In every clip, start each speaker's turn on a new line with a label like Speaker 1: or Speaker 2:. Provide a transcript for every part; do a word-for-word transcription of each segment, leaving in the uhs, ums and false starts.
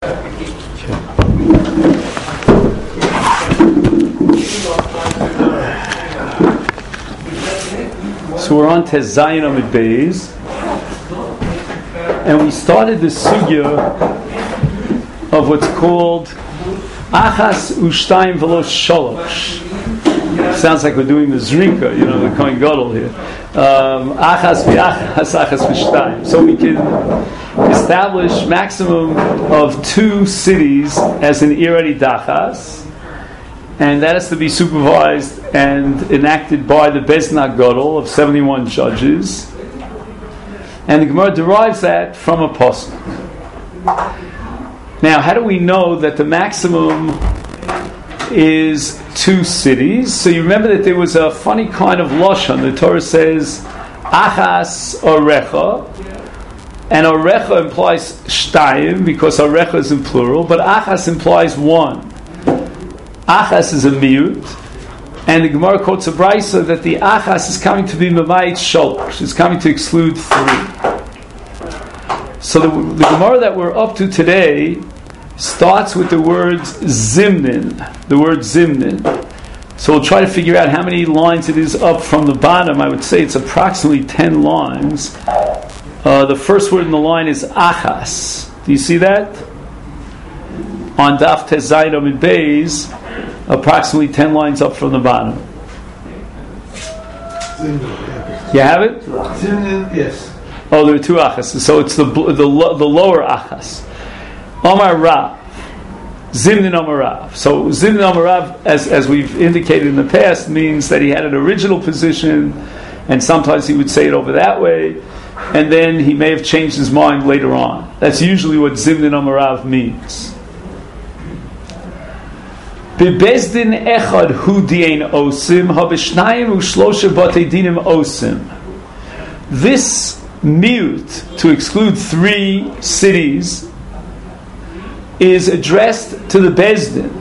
Speaker 1: So we're on Tezayin Amid Beis, and we started the sugya of what's called Achas Ushtayim V'lo Sholosh. Sounds like we're doing the Zrika, you know, the Kohen Gadol here. Um, achas v'achas, achas v'shtayim. So we can establish maximum of two cities as an iradi dachas, and that has to be supervised and enacted by the Beis Din HaGadol of seventy-one judges. And the Gemara derives that from a pasuk. Now, how do we know that the maximum is two cities? So you remember that there was a funny kind of lashon. The Torah says achas orecha, and orecha implies shtayim because orecha is in plural, but achas implies one. Achas is a miut, and the Gemara quotes a brisa that the achas is coming to be memayit sholosh. It's coming to exclude three. So the, the Gemara that we're up to today starts with the word zimnin, the word zimnin. So we'll try to figure out how many lines it is up from the bottom. I would say it's approximately ten lines. Uh, the first word in the line is achas. Do you see that? On Daf Tezayin Amid Beis, approximately ten lines up from the bottom. You have it?
Speaker 2: Zimnin, yes.
Speaker 1: Oh, there are two achas. So it's the the, the lower achas. Omar Rav, Zimnin Omar Rav. So Zimnin Omar Rav, as as we've indicated in the past, means that he had an original position, and sometimes he would say it over that way, and then he may have changed his mind later on. That's usually what Zimnin Omar Rav means. Bebeis Din echad hu dien osim habishnayim ushlosha batei dinim osim. This mute to exclude three cities is addressed to the Beis Din,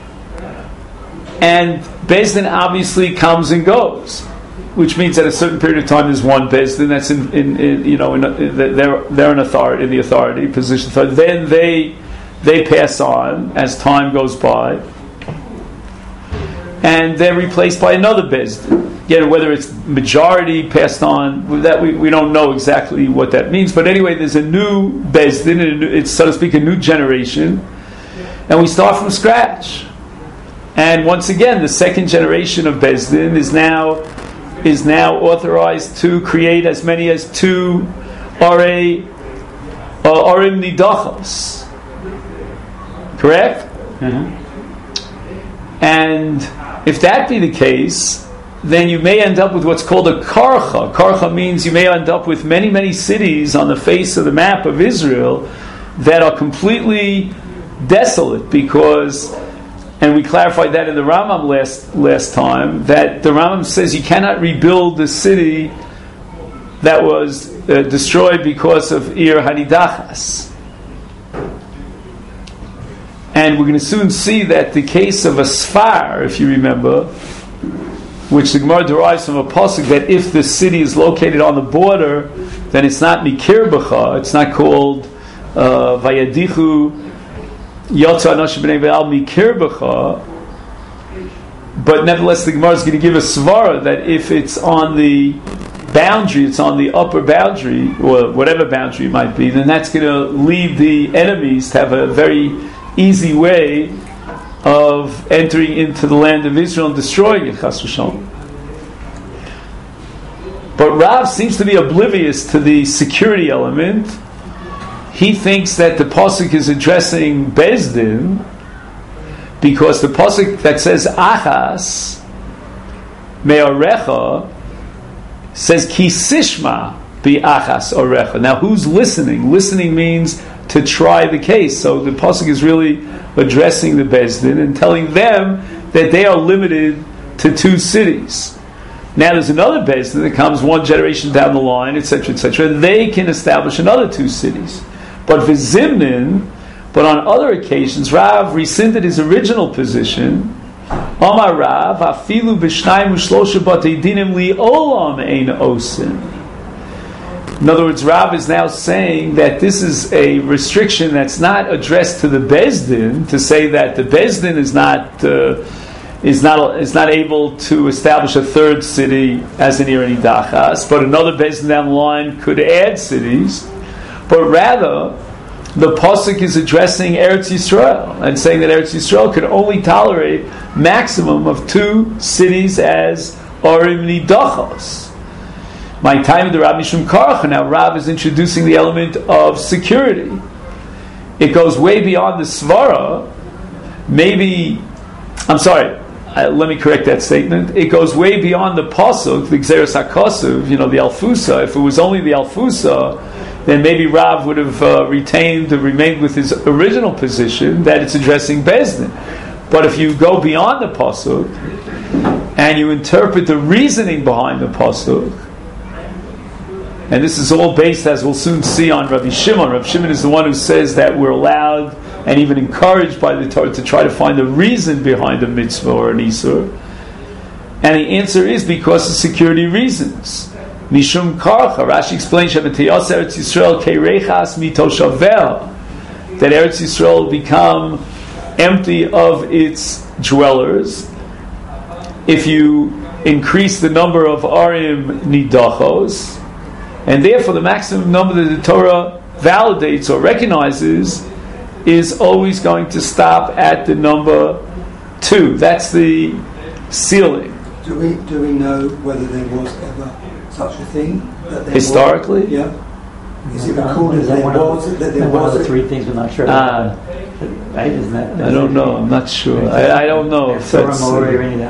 Speaker 1: and Beis Din obviously comes and goes, which means at a certain period of time there's one Beis Din that's in, in, in you know in, in, they're they're in authority in the authority position. Then they they pass on as time goes by, and they're replaced by another Beis Din. Again, whether it's majority passed on, that we, we don't know exactly what that means. But anyway, there's a new Beis Din, it's so to speak a new generation, and we start from scratch. And once again, the second generation of Beis Din is now is now authorized to create as many as two Orei uh, Orim Nidachos. Correct? Mm-hmm. And if that be the case, then you may end up with what's called a karcha. Karcha means you may end up with many, many cities on the face of the map of Israel that are completely desolate because, and we clarified that in the Rambam last last time, that the Rambam says you cannot rebuild the city that was uh, destroyed because of Ir Hanidachas. And we're going to soon see that the case of a Sfar, if you remember, which the Gemara derives from a pasuk that if the city is located on the border, then it's not mikirbacha, it's not called uh, vayadichu yotza anashim b'nei ve'al mikirbacha. But nevertheless, the Gemara is going to give a svara that if it's on the boundary, it's on the upper boundary, or whatever boundary it might be, then that's going to lead the enemies to have a very easy way of entering into the land of Israel and destroying it, chas v'shalom. But Rav seems to be oblivious to the security element. He thinks that the pasuk is addressing Beis Din because the pasuk that says achas me'orecha says ki sishma bi achas orecha. Now who's listening? Listening means to try the case. So the pasuk is really addressing the Beis Din and telling them that they are limited to two cities. Now there's another Beis Din that comes one generation down the line, et cetera, et cetera. They can establish another two cities. But for Zimnin, but on other occasions, Rav rescinded his original position. Amar Rav, afilu b'shnayim u'shlosha batei dinim li olam ein osin. In other words, Rav is now saying that this is a restriction that's not addressed to the Beis Din, to say that the Beis Din is not uh, is not is not able to establish a third city as an Ir Nidachas, but another Beis Din down the line could add cities. But rather, the pasuk is addressing Eretz Yisrael and saying that Eretz Yisrael could only tolerate maximum of two cities as Orim Nidachos. My time of the Rav Mishum Karach, now Rav is introducing the element of security. It goes way beyond the Svara. Maybe, I'm sorry, uh, let me correct that statement. It goes way beyond the Pasuk, the Gzeres HaKosuv, you know, the Alfusa. If it was only the Alfusa, then maybe Rav would have uh, retained, remained with his original position that it's addressing Beis Din. But if you go beyond the Pasuk and you interpret the reasoning behind the Pasuk, and this is all based, as we'll soon see, on Rabbi Shimon. Rabbi Shimon is the one who says that we're allowed and even encouraged by the Torah to try to find the reason behind a mitzvah or an isur. And the answer is because of security reasons. Mishum karcha. Rashi explains that Eretz Yisrael keirechas mitoshavel, that Eretz Yisrael will become empty of its dwellers if you increase the number of arim nidachos. And therefore, the maximum number that the Torah validates or recognizes is always going to stop at the number two. That's the ceiling.
Speaker 2: Do we do we know whether there was ever such a thing? That there
Speaker 1: Historically?
Speaker 2: Was, yeah. Is it recorded that there was that there
Speaker 3: one
Speaker 2: was
Speaker 3: of the three things we're not sure about? Uh, right? Isn't that,
Speaker 1: I don't know. I'm not sure. I, I don't know if that's. Uh,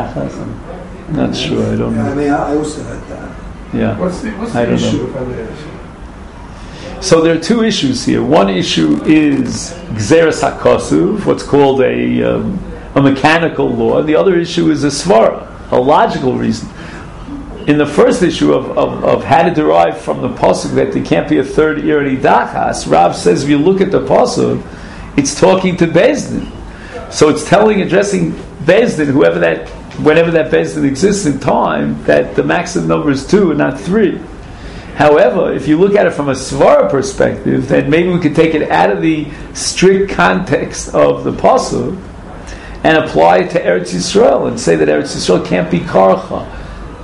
Speaker 1: not sure. I don't know.
Speaker 2: I mean, I also heard that.
Speaker 1: Yeah.
Speaker 4: What's the, what's the
Speaker 1: I don't
Speaker 4: issue
Speaker 1: know.
Speaker 4: of this?
Speaker 1: So there are two issues here. One issue is Gzeres HaKosuv, what's called a um, a mechanical law. The other issue is a svara, a logical reason. In the first issue of, of, of how to derive from the pasuk that there can't be a third Ir Nidachas, Rav says if you look at the pasuk, it's talking to Beis Din. So it's telling, addressing Beis Din, whoever that, whenever that Beis Din exists in time, that the maximum number is two and not three. However, if you look at it from a svara perspective, then maybe we could take it out of the strict context of the pasuk and apply it to Eretz Yisrael and say that Eretz Yisrael can't be karcha.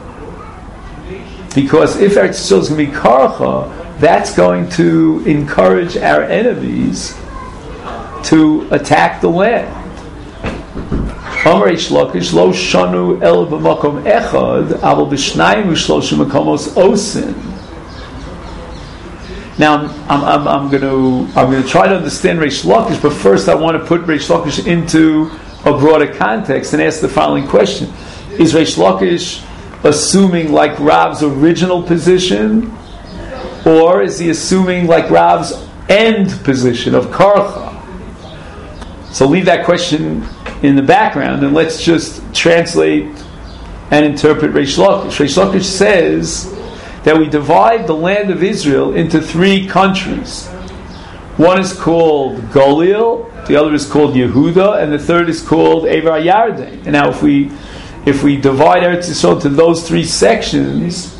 Speaker 1: Because if Eretz Yisrael is going to be karcha, that's going to encourage our enemies to attack the land. Amar Reish Lakish lo shanu el b'makom echad aval b'shnayim u'shloshim makomos osin. Now I'm, I'm, I'm going to I'm going to try to understand Reish Lakish, but first I want to put Reish Lakish into a broader context and ask the following question: is Reish Lakish assuming like Rav's original position, or is he assuming like Rav's end position of karcha? So leave that question in the background and let's just translate and interpret Reish Lakish. Reish Lakish says that we divide the land of Israel into three countries. One is called Golil, the other is called Yehuda, and the third is called Evar Yarden. And now if we if we divide Eretz Yisrael into those three sections,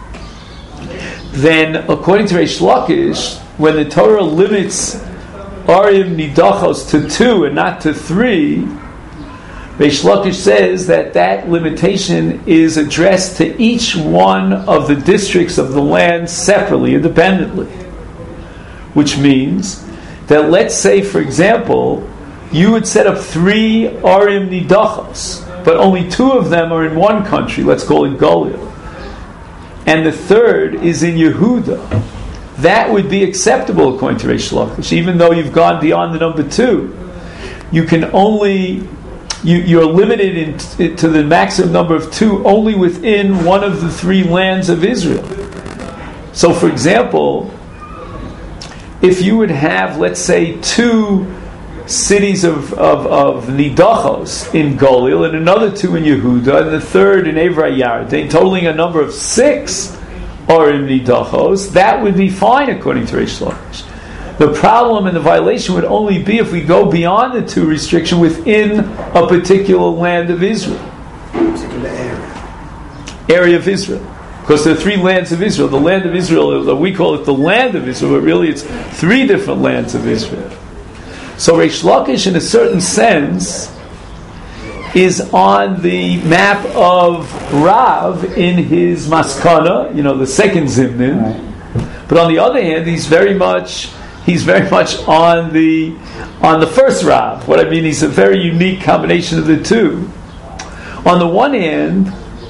Speaker 1: then according to Reish Lakish, when the Torah limits Arim Nidachos to two and not to three, Reish Lakish says that that limitation is addressed to each one of the districts of the land separately, independently. Which means that, let's say, for example, you would set up three Arim Nidachos, but only two of them are in one country, let's call it Golil, and the third is in Yehuda. That would be acceptable according to Reish Lakish, even though you've gone beyond the number two. You can only You, you're limited in, to the maximum number of two only within one of the three lands of Israel. So, for example, if you would have, let's say, two cities of, of, of Nidachos in Golil, and another two in Yehuda, and the third in Evar Yarden, totaling a number of six are in Nidachos, that would be fine according to Reish Lakish. The problem and the violation would only be if we go beyond the two restriction within a particular land of Israel.
Speaker 2: Particular area.
Speaker 1: Area of Israel. Because there are three lands of Israel. The land of Israel, we call it the land of Israel, but really it's three different lands of Israel. So Reish Lakish, in a certain sense, is on the map of Rav in his Maskana, you know, the second Zimnin. Right. But on the other hand, he's very much he's very much on the on the first Rav. What I mean, he's a very unique combination of the two. On the one hand,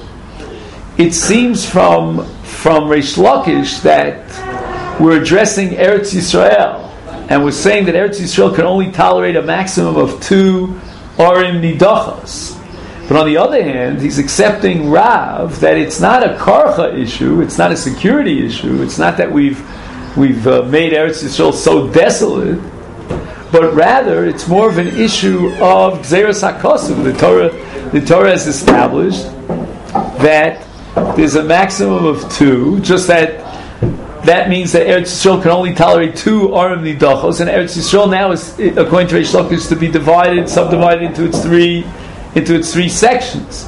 Speaker 1: it seems from from Reish Lakish that we're addressing Eretz Yisrael, and we're saying that Eretz Yisrael can only tolerate a maximum of two Orim Nidachos. But on the other hand, he's accepting Rav that it's not a karcha issue, it's not a security issue, it's not that we've we've uh, made Eretz Yisrael so desolate, but rather it's more of an issue of Gzeras HaKosov. The Torah, the Torah has established that there's a maximum of two, just that that means that Eretz Yisrael can only tolerate two Aram Nidachos, and Eretz Yisrael now is, according to Reish Lakish, to be divided, subdivided into its three, into its three sections.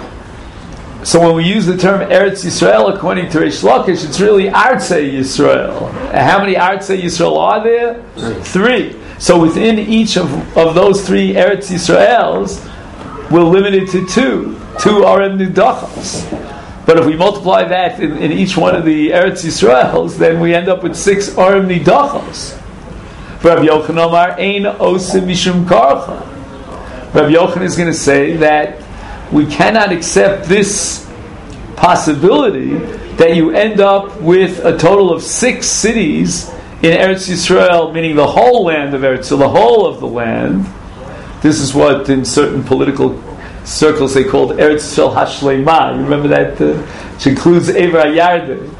Speaker 1: So when we use the term Eretz Yisrael, according to Reish Lakish, it's really Artzei Yisrael. And how many Artzei Yisrael are there? Three. Three. So within each of, of those three Eretz Yisraels, we're limited to two, two Aram Nidachos. But if we multiply that in, in each one of the Eretz Yisraels, then we end up with six Arim Nidachos. Rabbi Yochanan Amar Ein Osim Mishum Karcha. Rabbi Yochanan is going to say that we cannot accept this possibility that you end up with a total of six cities in Eretz Yisrael, meaning the whole land of Eretz, so the whole of the land. This is what in certain political circles they called Eretz Yisrael Hashleima. You remember that? Uh, which includes Ever HaYarden.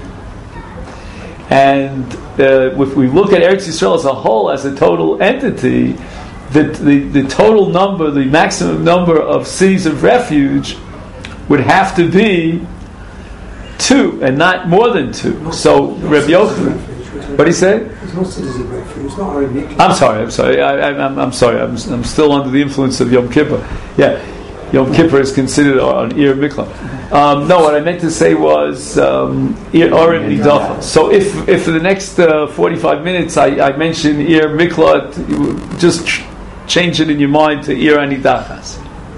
Speaker 1: And uh, if we look at Eretz Yisrael as a whole, as a total entity, the, the, the total number, the maximum number of cities of refuge would have to be two, and not more than two. Not so Rabbi Yochanan, what did he say?
Speaker 2: It's not cities of refuge. It's not Arabic.
Speaker 1: I'm sorry. I'm sorry. I, I, I'm, I'm sorry. I'm, I'm still under the influence of Yom Kippur. Yeah. Yom Kippur is considered an Ir Mikla. Um, no, what I meant to say was um, Ir Orim Nidachos. So if if for the next uh, forty-five minutes I, I mention Ir Mikla, just ch- change it in your mind to Ir Anidachas.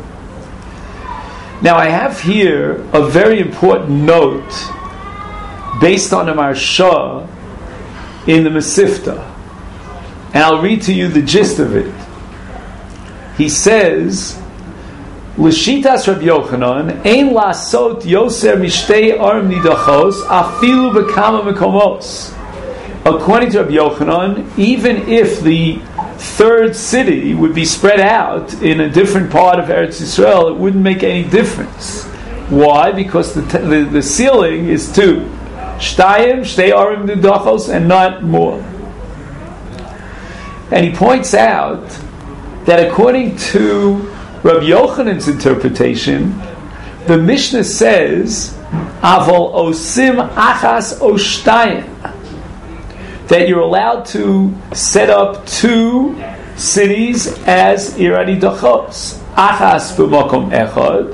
Speaker 1: Now I have here a very important note based on a Marsha in the Mesifta. And I'll read to you the gist of it. He says, L'shitas Rabbi Yochanan, ein lasot yoser mishtei arm nidachos, afilu bekama mekomos. According to Rabbi Yochanan, even if the third city would be spread out in a different part of Eretz Yisrael, it wouldn't make any difference. Why? Because the t- the, the ceiling is two. Shtayim, shtei arim nidachos, and not more. And he points out that according to Rabbi Yochanan's interpretation, the Mishnah says, Avol osim achas o shtayim, that you're allowed to set up two cities as irani dachos. Achas b'makom echad,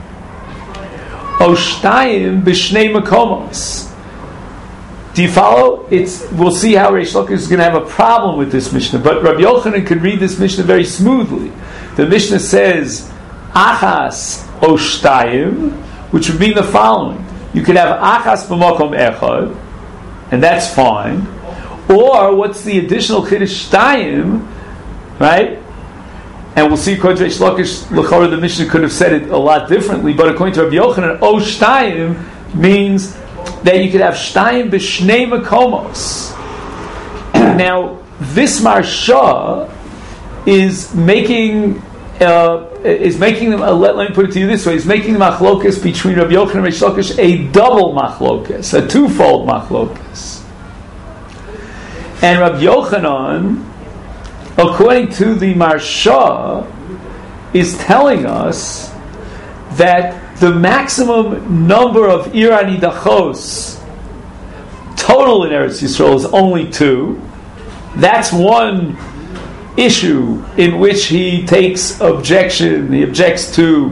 Speaker 1: o shtayim b'shnei makomos. Do you follow? It's, we'll see how Reish Lakish is going to have a problem with this Mishnah, but Rabbi Yochanan could read this Mishnah very smoothly. The Mishnah says, Achas o shtayim, which would mean the following. You could have Achas b'makom echad, and that's fine. Or, what's the additional Chiddush shtayim, right? And we'll see, according to Reish Lakish, l'chorah, the Mishnah could have said it a lot differently, but according to Rabbi Yochanan, o shtayim means that you could have shtayim b'shnei makomos. Now, this Marsha is making uh, is making them. Uh, let, let me put it to you this way: is making the machlokas between Rabbi Yochanan and Reish Lakish a double machlokas, a twofold machlokas. And Rabbi Yochanan, according to the Marsha, is telling us that the maximum number of irani dachos total in Eretz Yisrael is only two. That's one issue in which he takes objection. He objects to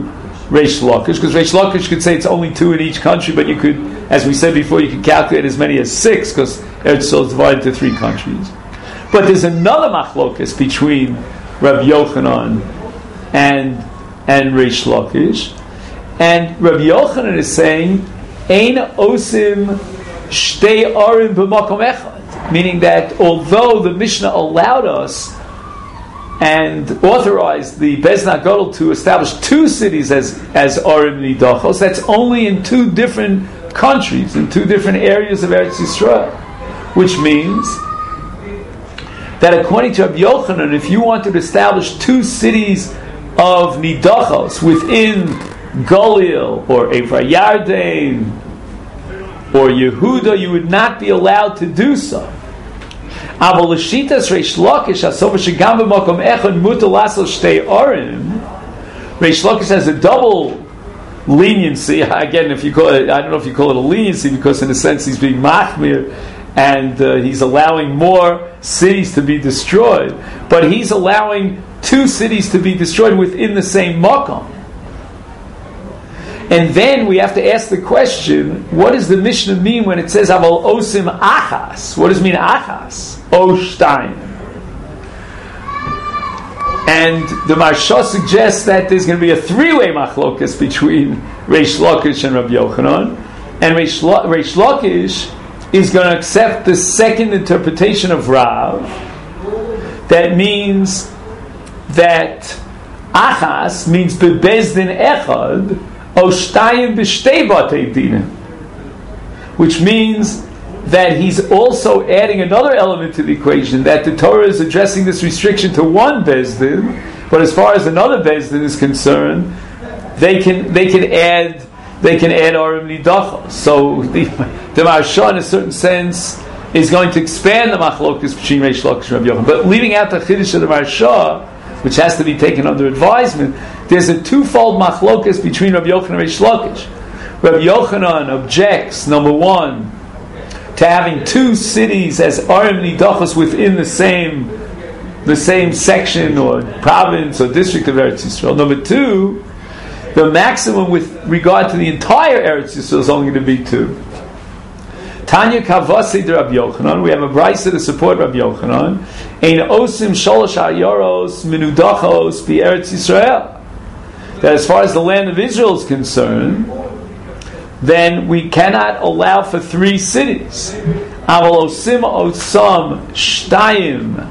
Speaker 1: Reish Lakish, because Reish Lakish could say it's only two in each country, but you could, as we said before, you could calculate as many as six, because Eretz Yisrael is divided into three countries. But there's another machlokas between Rabbi Yochanan and and Reish Lakish, and Rabbi Yochanan is saying, Ein osim shtei arim b'makom echad, meaning that although the Mishnah allowed us and authorized the Bezdin HaGadol to establish two cities as as Arim Nidachos, that's only in two different countries, in two different areas of Eretz Yisrael, which means that according to Rabbi Yochanan, if you wanted to establish two cities of Nidachos within Galil or Ephra Yarden or Yehuda, you would not be allowed to do so. Aval l'shitas Reish Lakish asova shegam b'makom echad mutar lasel shtei arim. Reish Lakish has a double leniency. Again, if you call it, I don't know if you call it a leniency, because in a sense he's being machmir and uh, he's allowing more cities to be destroyed, but he's allowing two cities to be destroyed within the same makom. And then we have to ask the question, what does the Mishnah mean when it says Aval Osim Achas? What does it mean Achas? O Shtayim. And the Marsha suggests that there's going to be a three-way machlokas between Reish Lakish and Rabbi Yochanan, and Reish, La- Reish Lakish is going to accept the second interpretation of Rav. That means that Achas means Bebezdin Echad, Oshtayim b'shtei batei dinim, which means that he's also adding another element to the equation, that the Torah is addressing this restriction to one bezdin, but as far as another bezdin is concerned, they can they can add they can add arim nidachos. So the, the Marsha, in a certain sense, is going to expand the machlokas between Reish Lakish and Rabbi Yochanan, but leaving out the chiddush of the Marsha, which has to be taken under advisement, there's a twofold machlokas between Rabbi Yochanan and Reish Lakish. Rabbi Yochanan objects, number one, to having two cities as Arim Nidachos within the same the same section or province or district of Eretz Yisrael. Number two, the maximum with regard to the entire Eretz Yisrael is only going to be two. Tanya Kavasi de Rabbi Yochanan, we have a brayso to support Rabbi Yochanan. Ein osim sholosh hayoros minudachos bi Eretz Yisrael. That as far as the land of Israel is concerned, then we cannot allow for three cities. Aval osim osam shtayim.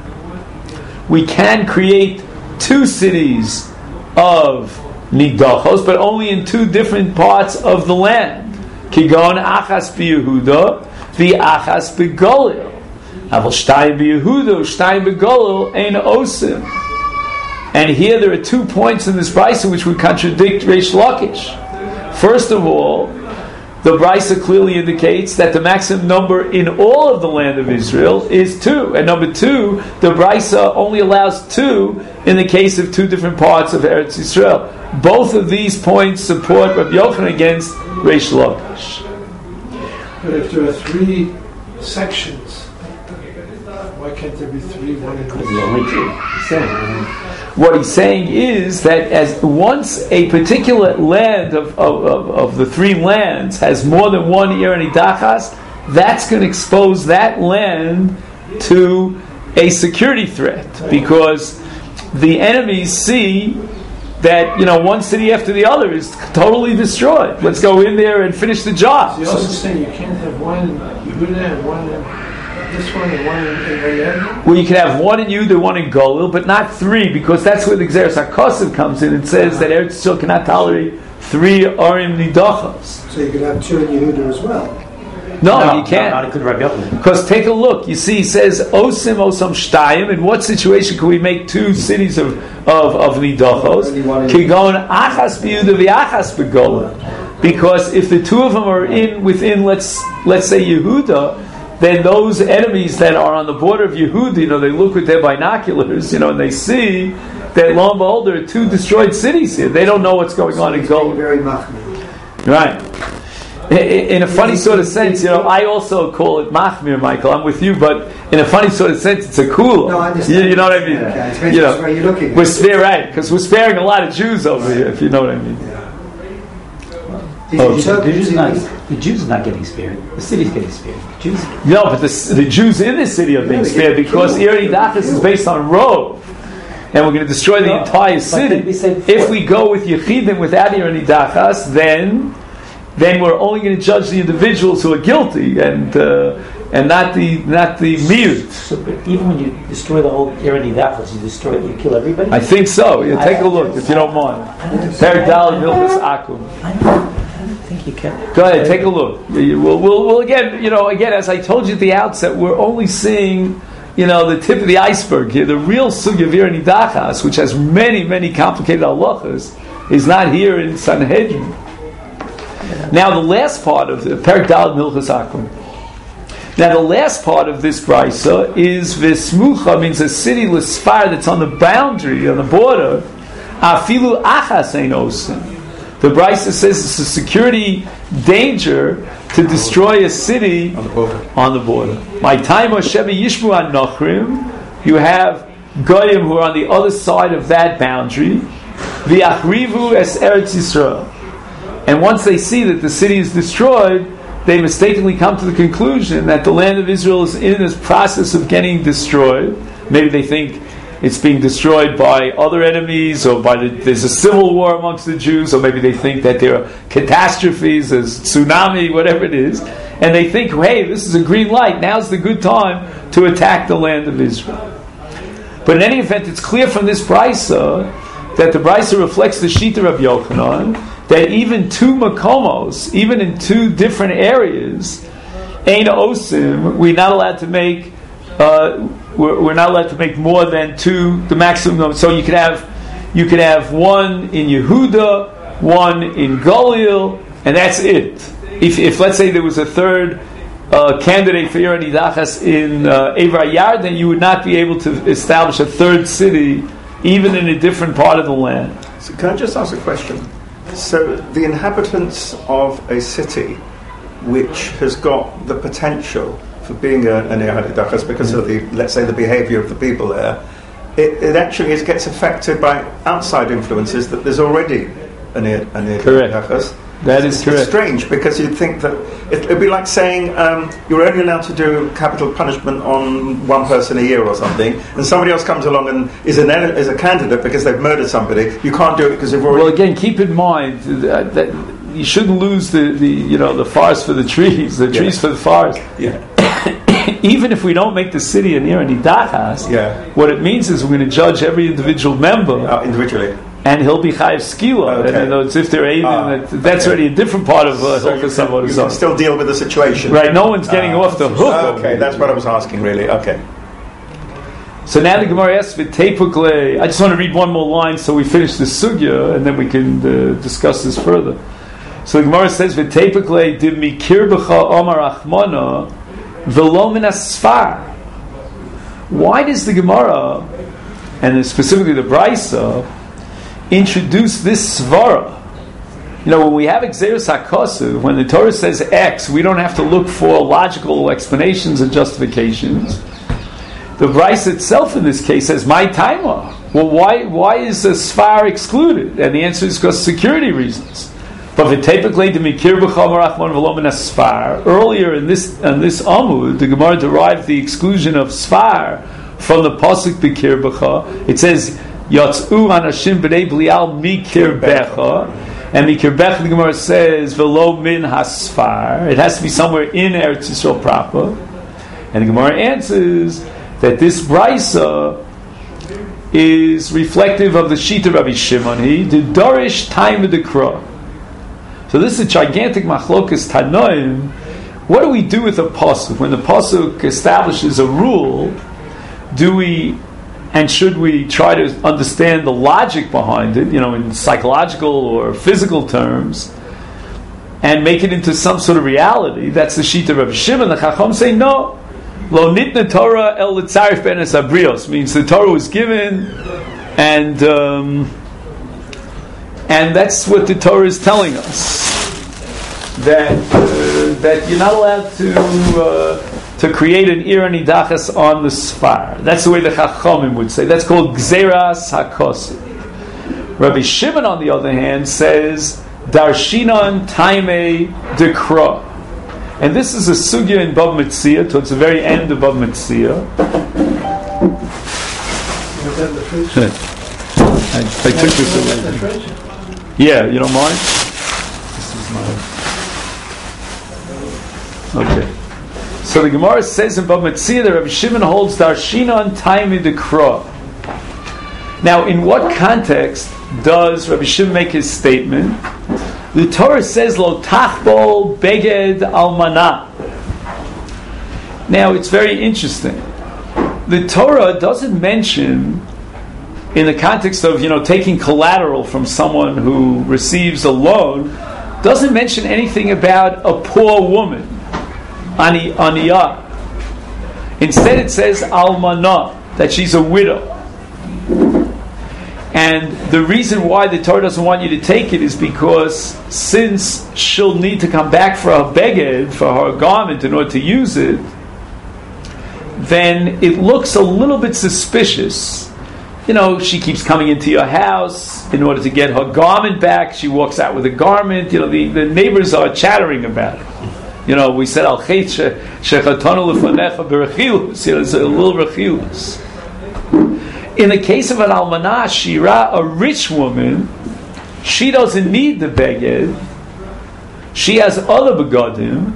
Speaker 1: We can create two cities of nidachos, but only in two different parts of the land. Kigon achas b'Yehuda, v'achas b'Galil. Aval shtayim b'Yehuda, shtayim b'Galil, ein osim. And here there are two points in this brayso which would contradict Reish Lakish. First of all, the brayso clearly indicates that the maximum number in all of the land of Israel is two. And number two, the brayso only allows two in the case of two different parts of Eretz Yisrael. Both of these points support Rabbi Yochanan against Reish Lakish.
Speaker 5: But if there are three sections, why can't there be three, one in
Speaker 3: Because there's only two. Same.
Speaker 1: What he's saying is that as once a particular land of, of, of, of the three lands has more than one Ir Nidachas, that's going to expose that land to a security threat, because the enemies see that, you know, one city after the other is totally destroyed. Let's go in there and finish the job.
Speaker 5: So you're also saying you can't have one in Yehuda and one in this one and one in Riyadh?
Speaker 1: Well, you can have one in Yehuda, one in Galil, but not three, because that's where the Gzeres HaKosev comes in. It says that Eretz Yisrael cannot tolerate three Arim Nidachos.
Speaker 2: So you could have two in Yehuda as well.
Speaker 1: No,
Speaker 3: No,
Speaker 1: you can't.
Speaker 3: Not a good Rabbi Yochanan.
Speaker 1: Because take a look. You see, he says Osim Osam Shtayim. In what situation can we make two cities of of, of Nidachos? Kigon Achas b'Yehuda v'Achas b'Galil. Because if the two of them are in within, let's let's say Yehuda, then those enemies that are on the border of Yehuda, you know, they look with their binoculars, you know, and they see that lo and behold, there are two destroyed cities here. They don't know what's going on in Galil.
Speaker 2: Very machmir.
Speaker 1: Right. In a funny sort of sense, you know, I also call it machmir, Michael. I'm with you, but in a funny sort of sense, it's a cool.
Speaker 2: No, I understand.
Speaker 1: You, you know what I mean?
Speaker 2: Okay. It's
Speaker 1: you know,
Speaker 2: where you're looking.
Speaker 1: we're sparing, right? Because we're sparing a lot of Jews over here, if you know what I mean.
Speaker 2: Yeah. He's
Speaker 1: Oh,
Speaker 3: The Jews, are
Speaker 2: interpreting.
Speaker 3: not, the Jews are not getting spared. The city's getting spared. The Jews.
Speaker 1: No, but the, the Jews in the city are being
Speaker 2: Yeah, they
Speaker 1: spared
Speaker 2: get
Speaker 1: because
Speaker 2: killed.
Speaker 1: Ir Nidachas is based on Rov, and we're going to destroy the
Speaker 3: No,
Speaker 1: entire
Speaker 3: but
Speaker 1: city.
Speaker 3: then we said before-
Speaker 1: If we go with Yechidim without Ir Nidachas, then then we're only going to judge the individuals who are guilty and uh, and not the not the miut.
Speaker 3: So, but even when you destroy the whole Irani Dachas, you destroy, you kill everybody.
Speaker 1: I think so. Yeah, take a look if you don't mind.
Speaker 3: I don't understand.
Speaker 1: Perek Daled Hilchos Akum.
Speaker 3: I don't, I don't think you can.
Speaker 1: Go ahead, take a look. We'll, we'll, we'll again, you know, again, as I told you at the outset, we're only seeing, you know, the tip of the iceberg here. The real sugya of Ir Nidachas, which has many, many complicated halachas, is not here in Sanhedrin. Now, the last part of the Perek Daled Hilchos Akum. Now, the last part of this brisa is Vesmucha, means a city l'sfar that's on the boundary, on the border. Afilu achas ein osin. The brisa says it's a security danger to destroy a city
Speaker 4: On the border.
Speaker 1: on the border. My time Sheva Yishmu an Nochrim, you have Goyim who are on the other side of that boundary. V'achrivu es Eretz Yisrael. And once they see that the city is destroyed, they mistakenly come to the conclusion that the land of Israel is in this process of getting destroyed. Maybe they think it's being destroyed by other enemies, or by the, there's a civil war amongst the Jews, or maybe they think that there are catastrophes, there's tsunami, whatever it is, and they think, hey, this is a green light, now's the good time to attack the land of Israel. But in any event, it's clear from this brisa that the brisa reflects the shita of Yochanan, that even two makomos, even in two different areas, ein osim, we're not allowed to make, uh, we're, we're not allowed to make more than two, the maximum. So you could have, you could have one in Yehuda, one in Galil, and that's it. If, if let's say there was a third uh, candidate for Ir Nidachas in uh, Evar Yard, then you would not be able to establish a third city, even in a different part of the land.
Speaker 4: So can I just ask a question? So the inhabitants of a city which has got the potential for being a, an Ir Nidachas because of the, let's say, the behaviour of the people there, it, it actually is, gets affected by outside influences that there's already an Ir Nidachas.
Speaker 1: That is
Speaker 4: It's
Speaker 1: correct.
Speaker 4: strange because you'd think that it would be like saying um, you're only allowed to do capital punishment on one person a year or something, and somebody else comes along and is, an, is a candidate because they've murdered somebody. You can't do it because they've already.
Speaker 1: Well, again, keep in mind that, that you shouldn't lose the, the you know the forest for the trees, the trees
Speaker 4: Yeah.
Speaker 1: for the forest.
Speaker 4: Yeah.
Speaker 1: Even if we don't make the city an Ir Nidachas,
Speaker 4: Yeah.
Speaker 1: what it means is we're going to judge every individual member,
Speaker 4: Uh, individually.
Speaker 1: and he'll be chayiv skila.
Speaker 4: Okay.
Speaker 1: And you know, it's if they're aiding,
Speaker 4: Ah,
Speaker 1: that, that's
Speaker 4: okay.
Speaker 1: already a different part of uh,
Speaker 4: So you,
Speaker 1: Hilchos
Speaker 4: can,
Speaker 1: Avodah
Speaker 4: you
Speaker 1: Zarah.
Speaker 4: can still deal with the situation.
Speaker 1: Right? No one's getting
Speaker 4: Ah.
Speaker 1: off the hook.
Speaker 4: Okay, that's what I was asking, really. Okay.
Speaker 1: So now the Gemara asks v'teipukle. I just want to read one more line so we finish the sugya, and then we can uh, discuss this further. So the Gemara says v'teipukle di mikir b'cha omar achmana v'lo min asfar. Why does the Gemara, and specifically the Brisa, introduce this svara? You know, when we have Xeris HaKosu, when the Torah says X, we don't have to look for logical explanations and justifications. The Brisa itself in this case says, my taima. Well, why why is the Sfar excluded? And the answer is because of security reasons. But v'teipukle demikir b'chom rachmon v'lo min asfar. Earlier in this in this Amud, the Gemara derived the exclusion of Sfar from the pasuk b'kir b'cha. It says, Yatzu anashim b'nei Belial mikir becha. And mikir becha, the Gemara says, v'lo min hasfar. It has to be somewhere in Eretz Yisrael proper. And the Gemara answers that this brisa is reflective of the Shita Rabbi Shimon. He the Dorish time of the Kra. So this is a gigantic machlokas tanoim. What do we do with a pasuk when the pasuk establishes a rule? Do we and should we try to understand the logic behind it? You know, in psychological or physical terms, and make it into some sort of reality? That's the Shita Rabbi Shimon. The Chacham say no. Lo nitna Torah el litzarif ben es abrios, means the Torah was given, and um, and that's what the Torah is telling us, that uh, that you're not allowed to uh, to create an Ir Nidachas on the Sfar. That's the way the Chachamim would say. That's called Gzeras HaKosu. Rabbi Shimon, on the other hand, says Darshinon Taime Dekra. And this is a sugya in Bava Metzia, towards the very end of Bava Metzia. I, I took this away. Yeah, you don't mind? This is my... Okay. So the Gemara says in Bava Metzia that Rabbi Shimon holds Darshinon Taime Dekra. Now, in what context does Rabbi Shimon make his statement? The Torah says, Lo tachbol beged almana. Now, it's very interesting. The Torah doesn't mention, in the context of, you know, taking collateral from someone who receives a loan, doesn't mention anything about a poor woman, ani aniyah. Instead, it says almana, that she's a widow. And the reason why the Torah doesn't want you to take it is because since she'll need to come back for her beged, for her garment, in order to use it, then it looks a little bit suspicious. You know, she keeps coming into your house in order to get her garment back. She walks out with a garment. You know, the, the neighbors are chattering about it. You know, we said, Al chet shechatonu lefanecha berechilus. You know, it's a little rechilus. In the case of an almanah shira, a rich woman, she doesn't need the beged. She has other begadim.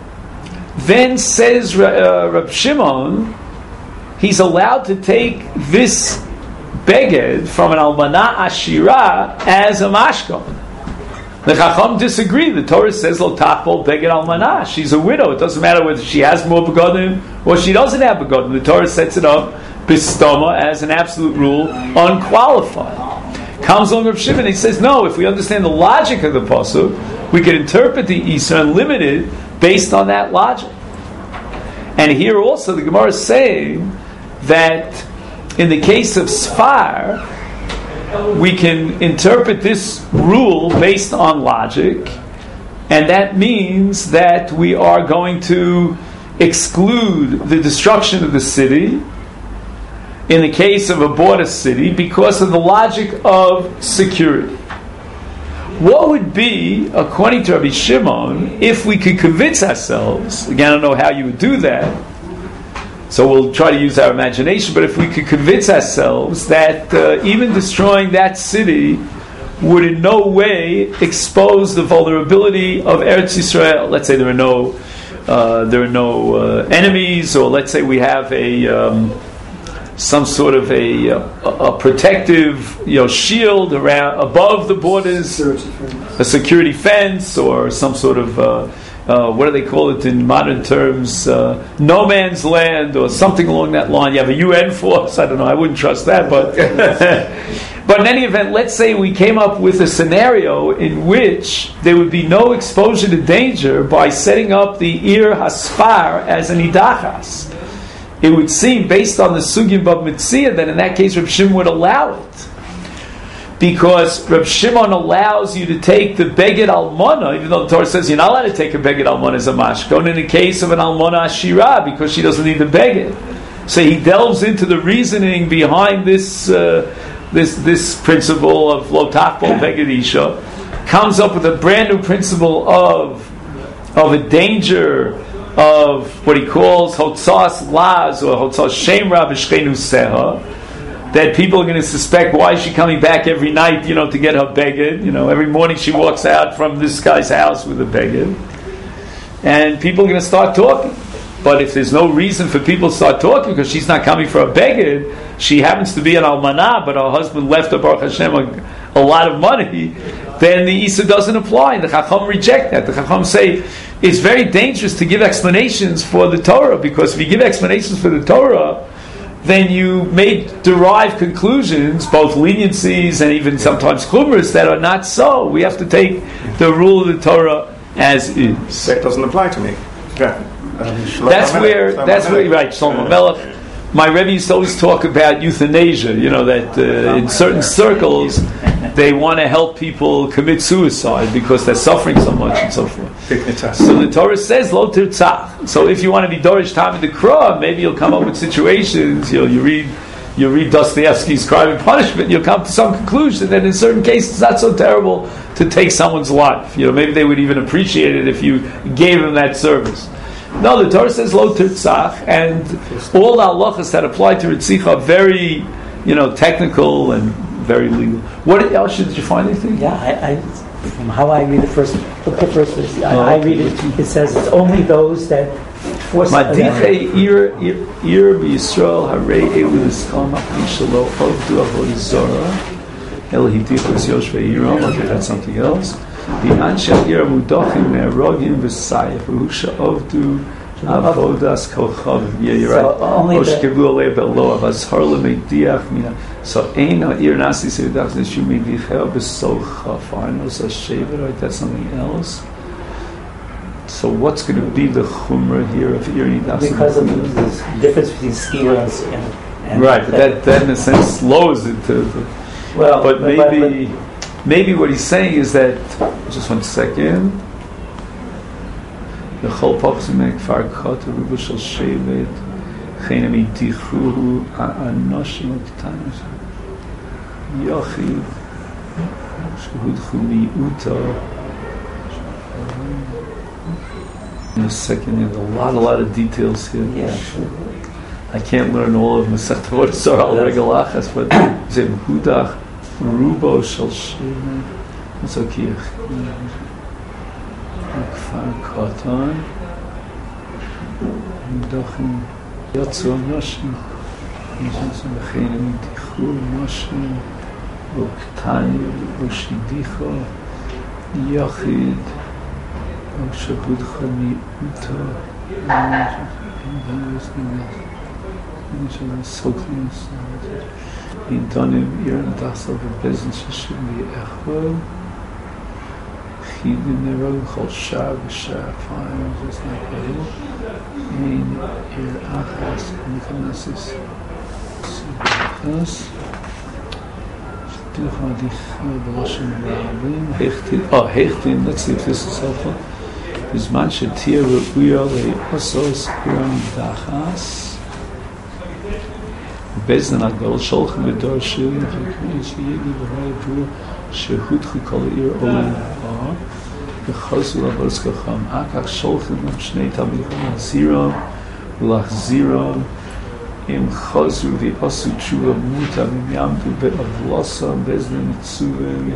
Speaker 1: Then says uh, Rab Shimon, he's allowed to take this beged from an almanah ashira as a mashkon. The Chacham disagree. The Torah says lo tachbol beged almanah. She's a widow. It doesn't matter whether she has more begadim or she doesn't have begadim. The Torah sets it up bistama as an absolute rule, unqualified. Comes along Rav Shimon, he says, no, if we understand the logic of the pasuk, we can interpret the Isra and limit it based on that logic. And here also the Gemara is saying that in the case of Sfar, we can interpret this rule based on logic, and that means that we are going to exclude the destruction of the city in the case of a border city because of the logic of security. What would be, according to Rabbi Shimon, if we could convince ourselves, again I don't know how you would do that, so we'll try to use our imagination, but if we could convince ourselves that uh, even destroying that city would in no way expose the vulnerability of Eretz Yisrael. Let's say there are no uh, there are no uh, enemies, or let's say we have a um, some sort of a, a, a protective, you know, shield around above the borders, a security fence, or some sort of uh, uh, what do they call it in modern terms, uh, no man's land, or something along that line. You have a U N force. I don't know. I wouldn't trust that, but but in any event, let's say we came up with a scenario in which there would be no exposure to danger by setting up the Ir Haspar as an idachas. It would seem, based on the Sugim Bava Metzia, that in that case Reb Shimon would allow it. Because Reb Shimon allows you to take the Beged Almana, even though the Torah says you're not allowed to take a Beged Almana as a mashkon, in the case of an Almana Ashira, because she doesn't need the Beged. So he delves into the reasoning behind this uh, this this principle of Lo Tachbol Beged Isha, comes up with a brand new principle of of a danger of what he calls Hotzas Laz or Hotzas Shemra V'Shchenu Seha, that people are going to suspect, why is she coming back every night, you know, to get her beged? You know, every morning she walks out from this guy's house with a beged. And people are going to start talking. But if there's no reason for people to start talking because she's not coming for a beged, she happens to be an almanah, but her husband left her, Baruch Hashem, a, a lot of money, then the Isa doesn't apply. And the Chacham reject that. The Chacham say, it's very dangerous to give explanations for the Torah, because if you give explanations for the Torah, then you may derive conclusions, both leniencies and even sometimes chumras, that are not so. We have to take the rule of the Torah as is.
Speaker 4: That doesn't apply to me. Yeah. Um,
Speaker 1: that's where, that's where, right, Shlomo Melech. My Rebbe used to always talk about euthanasia, you know, that uh, in certain circles they want to help people commit suicide because they're suffering so much and so forth. So the Torah says, Lo tirtzach. So if you want to be Dorish Tamid Dekra, maybe you'll come up with situations, you know, you read you read Dostoevsky's Crime and Punishment, you'll come to some conclusion that in certain cases it's not so terrible to take someone's life. You know, maybe they would even appreciate it if you gave them that service. No, the Torah says lo tirtzach, and all the halachas that apply to ritzicha are very, you know, technical and very legal. What else did you find anything?
Speaker 3: Yeah, I, I from how I read the first, look at the first verse. I,
Speaker 1: Oh,
Speaker 3: I read it. It says it's only those that force.
Speaker 1: Madiche ir ir ir b'Yisrael harei elu l'skam apishalo avdu avodah zara el hidichus yoshvei yiram. Okay, that's something else. The anshe ir mudachim ne'erogim v'sayif v'husha avdu avodas kochavim. Yeah, you're right. Oshkevu alei be'lo avazhar lemeidiach mina. So ein ha'ir nasi sevidach neshu meidichel b'socha farnos hashevet. Right, that's something else. So what's going to be the chumrah here of ir nidach?
Speaker 3: Because of the difference between skira and, and, and
Speaker 1: right, but that, that in a sense lowers it to the,
Speaker 3: well,
Speaker 1: but maybe
Speaker 3: but, but,
Speaker 1: maybe what he's saying is that, just one second, the chol pachsim ekfar kata ruba shel shevet chenem itichu anoshim k'tanim yochid shehudchu mi'uta. In a second, there's a lot, a lot of details here.
Speaker 3: Yeah.
Speaker 1: I can't learn all of Masechet Avodah Zarah al regalachas, but zeh hudach rubo shel shevet. What's okay? Kfar katan, midachim yatzu noshim, midachim b'cheinem tichu noshim, v'ktani v'shidicha yachid. Shehudcha mi'uta. Intonim iram dasal v'bezin sheshim v'echol. Chidim nerog chol shah v'shah. Fine, just like that. Ein ir achas nikanasis. Sichas. Shticha dicha b'loshem rabim. Hechtin. Oh, hechtin. Let's see if this is helpful. Bizman shetir ru'uya le'osos iram dachas. Bezin agol sholchem v'dorshim v'kmin sheyegi v'rei v'ru shehudchu kol ir olah v'chosu l'avodas kacham akach sholchem shnei talmidim ziram v'lachziram im chosu v'osu tshuva muta v'yamdu be'avlosa bezin mitzuvim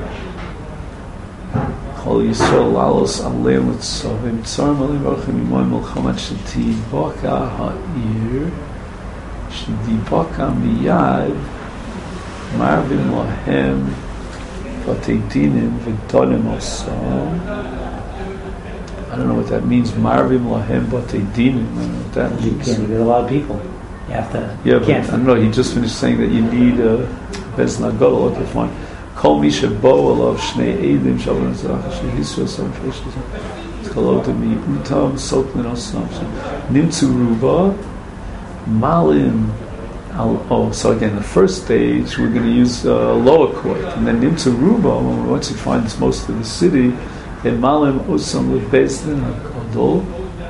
Speaker 1: Chol Yisrael lalos aleim etzovim tzarim aleim orchim imoim melchamat sheti baka ha'ir sheti baka miyad marvim lahem v'teidinim v'donim osam. I don't know what that means. Marvim lahem v'teidinim. I don't know what that means.
Speaker 3: You can't get a lot of people. You have to.
Speaker 1: Yeah, but
Speaker 3: can't.
Speaker 1: I don't know. He just finished saying that you need a bezna gadol. Okay, fine. Kol misha bo alav shnei eidim shalom zach shehisra some fishes kalota mi utam sotlin osam nimtzu ruba malim al. Oh, so again, the first stage we're going to use uh, lower court, and then nimtzu ruba. Once he finds most of the city, then malim osam lebezdin hagadol.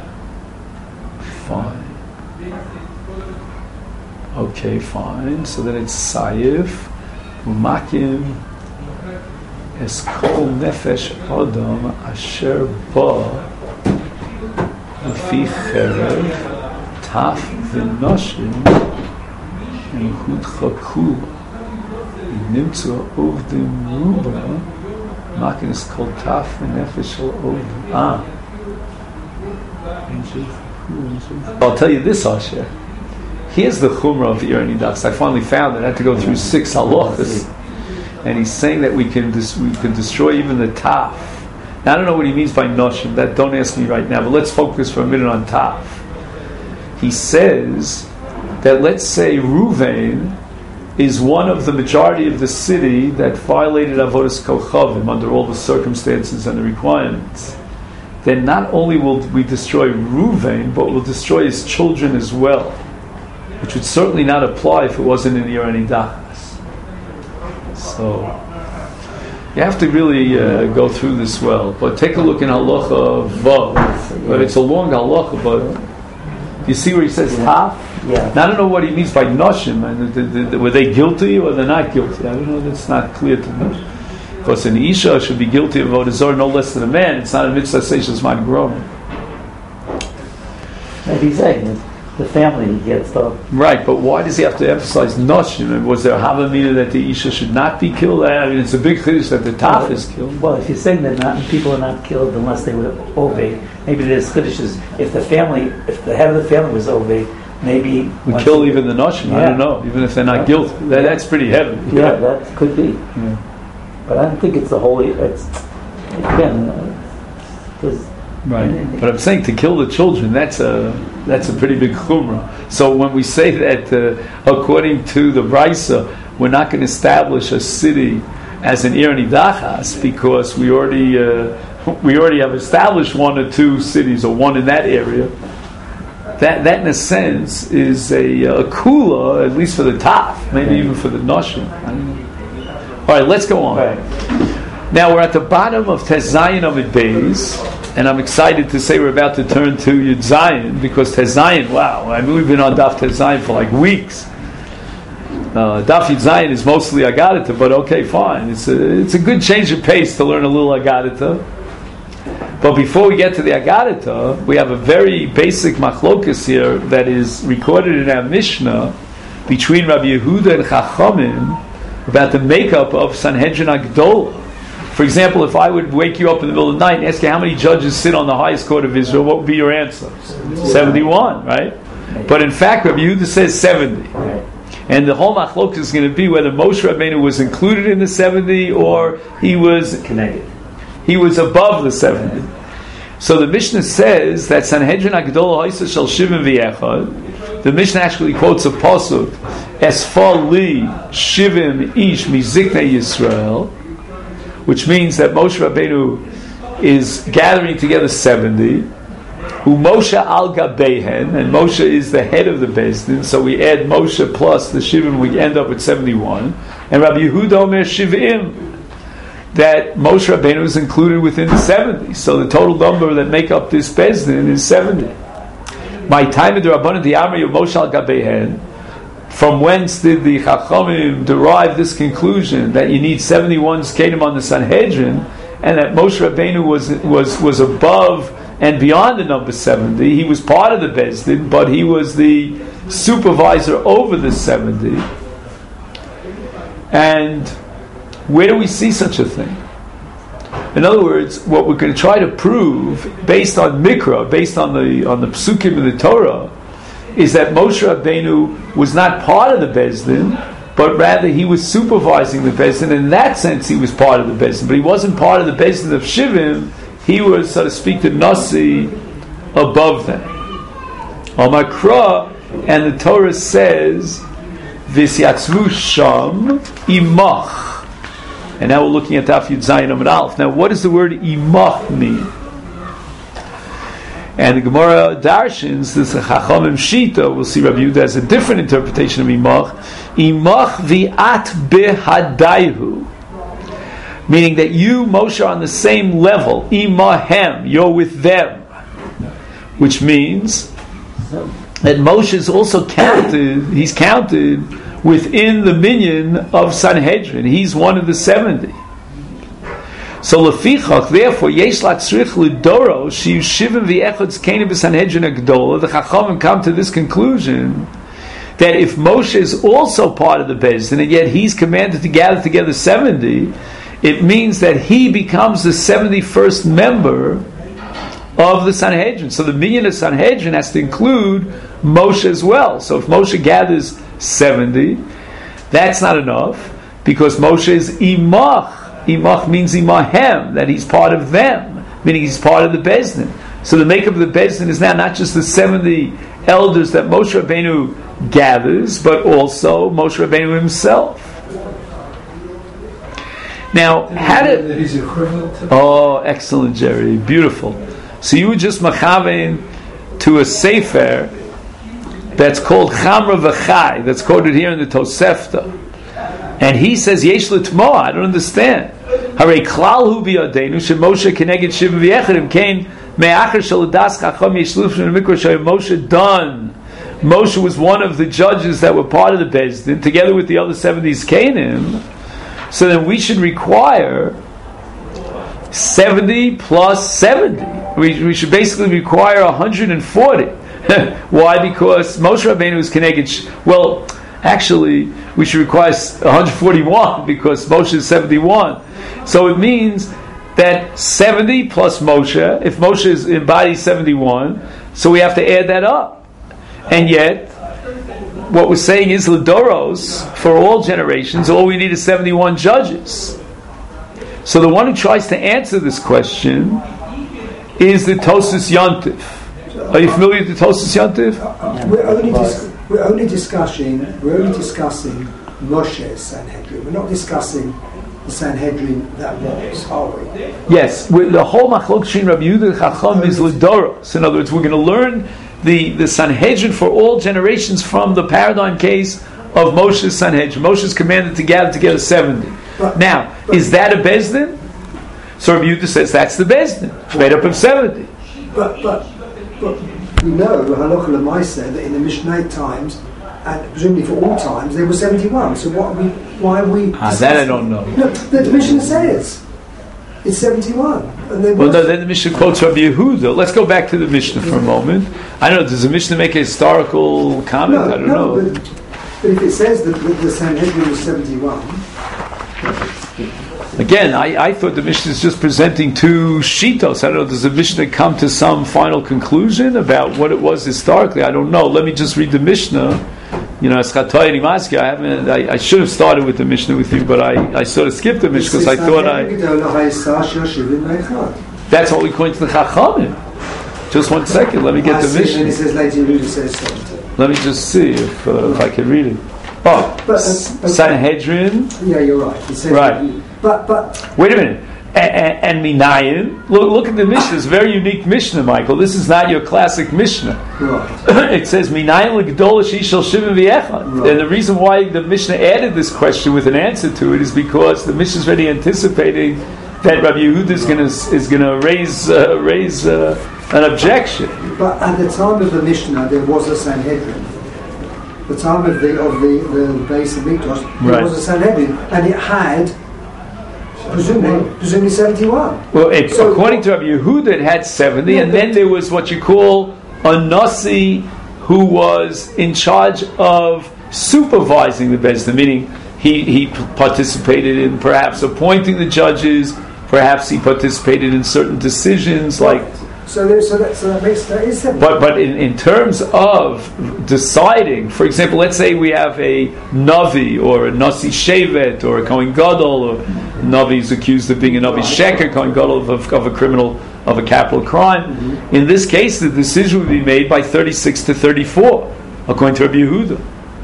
Speaker 1: Fine. Okay, fine. So then it's sayif umakim. Es kol nefesh adam asher ba lefi cherev taf v'noshim hudcha kula nimtzu ovdim ruba makin es kol taf v'nefesh al ovdim. Ah, I'll tell you this, Asher. Here's the chumrah of ir nidach. I finally found it. I had to go through six halachas. And he's saying that we can dis- we can destroy even the taf. Now, I don't know what he means by noshim. That don't ask me right now. But let's focus for a minute on taf. He says that let's say Ruvain is one of the majority of the city that violated avodas kochavim under all the circumstances and the requirements. Then not only will we destroy Ruvain, but we'll destroy his children as well, which would certainly not apply if it wasn't in Ir Nidachas. So you have to really uh, go through this well. But take a look in Halacha Vav. But it's a long Halacha, but you see where he says Taf?
Speaker 3: Yeah.
Speaker 1: Now, I don't know what he means by Noshim. And the, the, the, were they guilty or they're not guilty? I don't know. That's not clear to me. Because an Isha should be guilty of Avodah Zarah no less than a man. It's not a mitzvah seishas man grown.
Speaker 3: Maybe he's saying that the family gets the...
Speaker 1: Right, but why does he have to emphasize Noshim? Was there Havamina that the Isha should not be killed? I mean, it's a big chiddush that the Taf is killed.
Speaker 3: Well, if you're saying that not, people are not killed unless they would obey, maybe there's chiddushes. If the family, if the head of the family was obey, maybe...
Speaker 1: We kill even the Noshim, yeah. I don't know, even if they're not yeah. guilty. That, that's pretty heavy.
Speaker 3: Yeah, yeah, that could be. Yeah. But I don't think it's the holy... It's, again, because...
Speaker 1: Right, but I'm saying to kill the children, that's a that's a pretty big chumrah. So when we say that, uh, according to the Brisa, we're not going to establish a city as an Ir Nidachas because we already uh, we already have established one or two cities or one in that area. That that in a sense is a, a kula, at least for the Taf, maybe even for the Noshim. All right, let's go on.
Speaker 3: Right.
Speaker 1: Now we're at the bottom of Tezayin Amid Beis. And I'm excited to say we're about to turn to Yud Zayin because Tezayin, wow, I mean we've been on Daf Tezayin for like weeks. Uh, Daf Yud Zayin is mostly Agadita, but okay, fine. It's a, it's a good change of pace to learn a little Agadita. But before we get to the Agadita, we have a very basic machlokas here that is recorded in our Mishnah between Rabbi Yehuda and Chachamim about the makeup of Sanhedrin Agdolah. For example, if I would wake you up in the middle of the night and ask you how many judges sit on the highest court of Israel, what would be your answer? seventy-one, right? But in fact, Rabbi Yehuda says seventy. And the whole machlok is going to be whether Moshe Rabbeinu was included in the seventy or he was
Speaker 3: connected.
Speaker 1: He was above the seventy. So the Mishnah says that Sanhedrin Agdolah Haisa Shel Shivim V'Echad. The Mishnah actually quotes a pasuk, Esfal Li Shivim Ish Miziknei Yisrael, which means that Moshe Rabbeinu is gathering together seventy, who Moshe al Gabehen, and Moshe is the head of the Beis Din, so we add Moshe plus the Shivim, we end up with seventy-one, and Rabbi Yehuda Omer Shivim, that Moshe Rabbeinu is included within the seventy, so the total number that make up this Beis Din is seventy. My time in the Rabbanan the Amri of Moshe al Gabehen. From whence did the Chachamim derive this conclusion that you need seventy-one Zkenim on the Sanhedrin, and that Moshe Rabbeinu was was was above and beyond the number seventy? He was part of the Beis Din, but he was the supervisor over the seventy. And where do we see such a thing? In other words, what we're going to try to prove, based on Mikra, based on the on the Psukim in the Torah, is that Moshe Rabbeinu was not part of the Beis Din, but rather he was supervising the Beis Din. In that sense, he was part of the Beis Din, but he wasn't part of the Beis Din of Shivim. He was, so to speak, the Nasi above them. Amakra, and the Torah says, V'syatzvu sham imach. And now we're looking at Daf Yud Zayin Amud Aleph. Now, what does the word imach mean? And the Gemara Darshins, this Chachamim Shita, we'll see Rabbi Yehuda has a different interpretation of imach. Imach v'at behadaihu, meaning that you, Moshe, are on the same level. Imahem, you're with them, which means that Moshe is also counted. He's counted within the minyan of Sanhedrin. He's one of the seventy. So lefichach, therefore, yesh latzrich lidoro shiu shivim v'echad zkenim b'Sanhedrin Agdolah. The Chachamim come to this conclusion that if Moshe is also part of the Beis Din, and yet he's commanded to gather together seventy, it means that he becomes the seventy-first member of the Sanhedrin. So the minyan of Sanhedrin has to include Moshe as well. So if Moshe gathers seventy, that's not enough, because Moshe is imach. Imach means imahem, that he's part of them, meaning he's part of the Beis Din. So the makeup of the Beis Din is now not just the seventy elders that Moshe Rabbeinu gathers, but also Moshe Rabbeinu himself. Now, how did...
Speaker 5: He's equivalent to...
Speaker 1: Oh, excellent, Jerry. Beautiful. So you were just machavein to a sefer that's called Chamra V'chai, that's quoted here in the Tosefta. And he says, Yesh l'tmoa, I don't understand. Harei klal hu biyadenu, shemoshe keneged shivim v'yechadim, kain me'achar shaladas chacham yeshluf shem mikra shay Moshe done. Moshe was one of the judges that were part of the Beis Din, together with the other seventy Zkenim. So then we should require seventy plus seventy. We, we should basically require one hundred forty. Why? Because Moshe Rabbeinu is Keneged. Sh- well, actually, we should require one hundred forty-one because Moshe is seventy-one. So it means that seventy plus Moshe, if Moshe is embodies seventy-one, so we have to add that up. And yet, what we're saying is Ladoros, for all generations, all we need is seventy-one judges. So the one who tries to answer this question is the Tosas Yontif. Are you familiar with the Tosas Yontif?
Speaker 2: Uh, we're only dis- we're only discussing we're only discussing Moshe's Sanhedrin. We're not discussing the Sanhedrin that was, are we?
Speaker 1: Yes, we, the whole Machlok Shin Rabbi Yehuda Chacham is Ladoros. In other words, we're going to learn the, the Sanhedrin for all generations from the paradigm case of Moshe's Sanhedrin. Moshe's commanded to gather together seventy.
Speaker 2: But,
Speaker 1: now,
Speaker 2: but,
Speaker 1: is that a Bezdin? So Rabbi Yehuda says that's the Bezdin, made up of seventy.
Speaker 2: But but but we know Halacha L'Maaseh that in the Mishnah times, and presumably for all times, there were seventy-one. So what are we? Why are we?
Speaker 1: Ah, that I don't know.
Speaker 2: No, the Mishnah says it's seventy-one. And there
Speaker 1: Well,
Speaker 2: was,
Speaker 1: no, then the Mishnah quotes Rabbi Yehuda. Let's go back to the Mishnah for a moment. I don't know, does the Mishnah make a historical comment?
Speaker 2: no,
Speaker 1: I don't
Speaker 2: no,
Speaker 1: know.
Speaker 2: But, but if it says that the, the Sanhedrin was seventy-one.
Speaker 1: Again, I, I thought the Mishnah is just presenting two shitos. I don't know, does the Mishnah come to some final conclusion about what it was historically? I don't know. Let me just read the Mishnah. You know, Eschatoi and Imaski, I haven't, I, I should have started with the Mishnah with you, but I, I sort of skipped the Mishnah because I thought I... That's only according to the Chachamim. Just one second, let me get the Mishnah.
Speaker 2: And it says later, it says seventy.
Speaker 1: Let me just see if, uh, if I can read it. Oh,
Speaker 2: But, uh, but-
Speaker 1: Sanhedrin.
Speaker 2: Yeah, you're right. It says
Speaker 1: Right.
Speaker 2: But but
Speaker 1: Wait a minute. And, and Minayim. Look, look at the Mishnah. It's a very unique Mishnah, Michael. This is not your classic Mishnah.
Speaker 2: right.
Speaker 1: It says Minayim l'gdol shishal shivim v'echad.
Speaker 2: Right.
Speaker 1: And the reason why the Mishnah added this question with an answer to it is because the Mishnah is already anticipating that Rabbi Yehuda is going to is going to raise uh, raise uh, an objection.
Speaker 2: But at the time of the Mishnah, there was a Sanhedrin. The time of the of the, the base of Mikdash, there
Speaker 1: Right.
Speaker 2: was a Sanhedrin, and it had presumably presumably seventy-one.
Speaker 1: Well, it,
Speaker 2: So-
Speaker 1: according to Rabbi Yehuda, it had seventy,
Speaker 2: Yeah,
Speaker 1: and
Speaker 2: but-
Speaker 1: then there was what you call a nasi who was in charge of supervising the Bezdin, meaning he, he participated in perhaps appointing the judges, perhaps he participated in certain decisions, like.
Speaker 2: So there, so that so that makes that is seventy.
Speaker 1: But but in, in terms of deciding, for example, let's say we have a Navi or a Nasi Shevet or a Kohen Gadol, or Navi is accused of being a Navi Sheker, Kohen Gadol of, of, of a criminal, of a capital crime. Mm-hmm. In this case, the decision would be made by thirty-six to thirty-four, according to Rabbi Yehuda.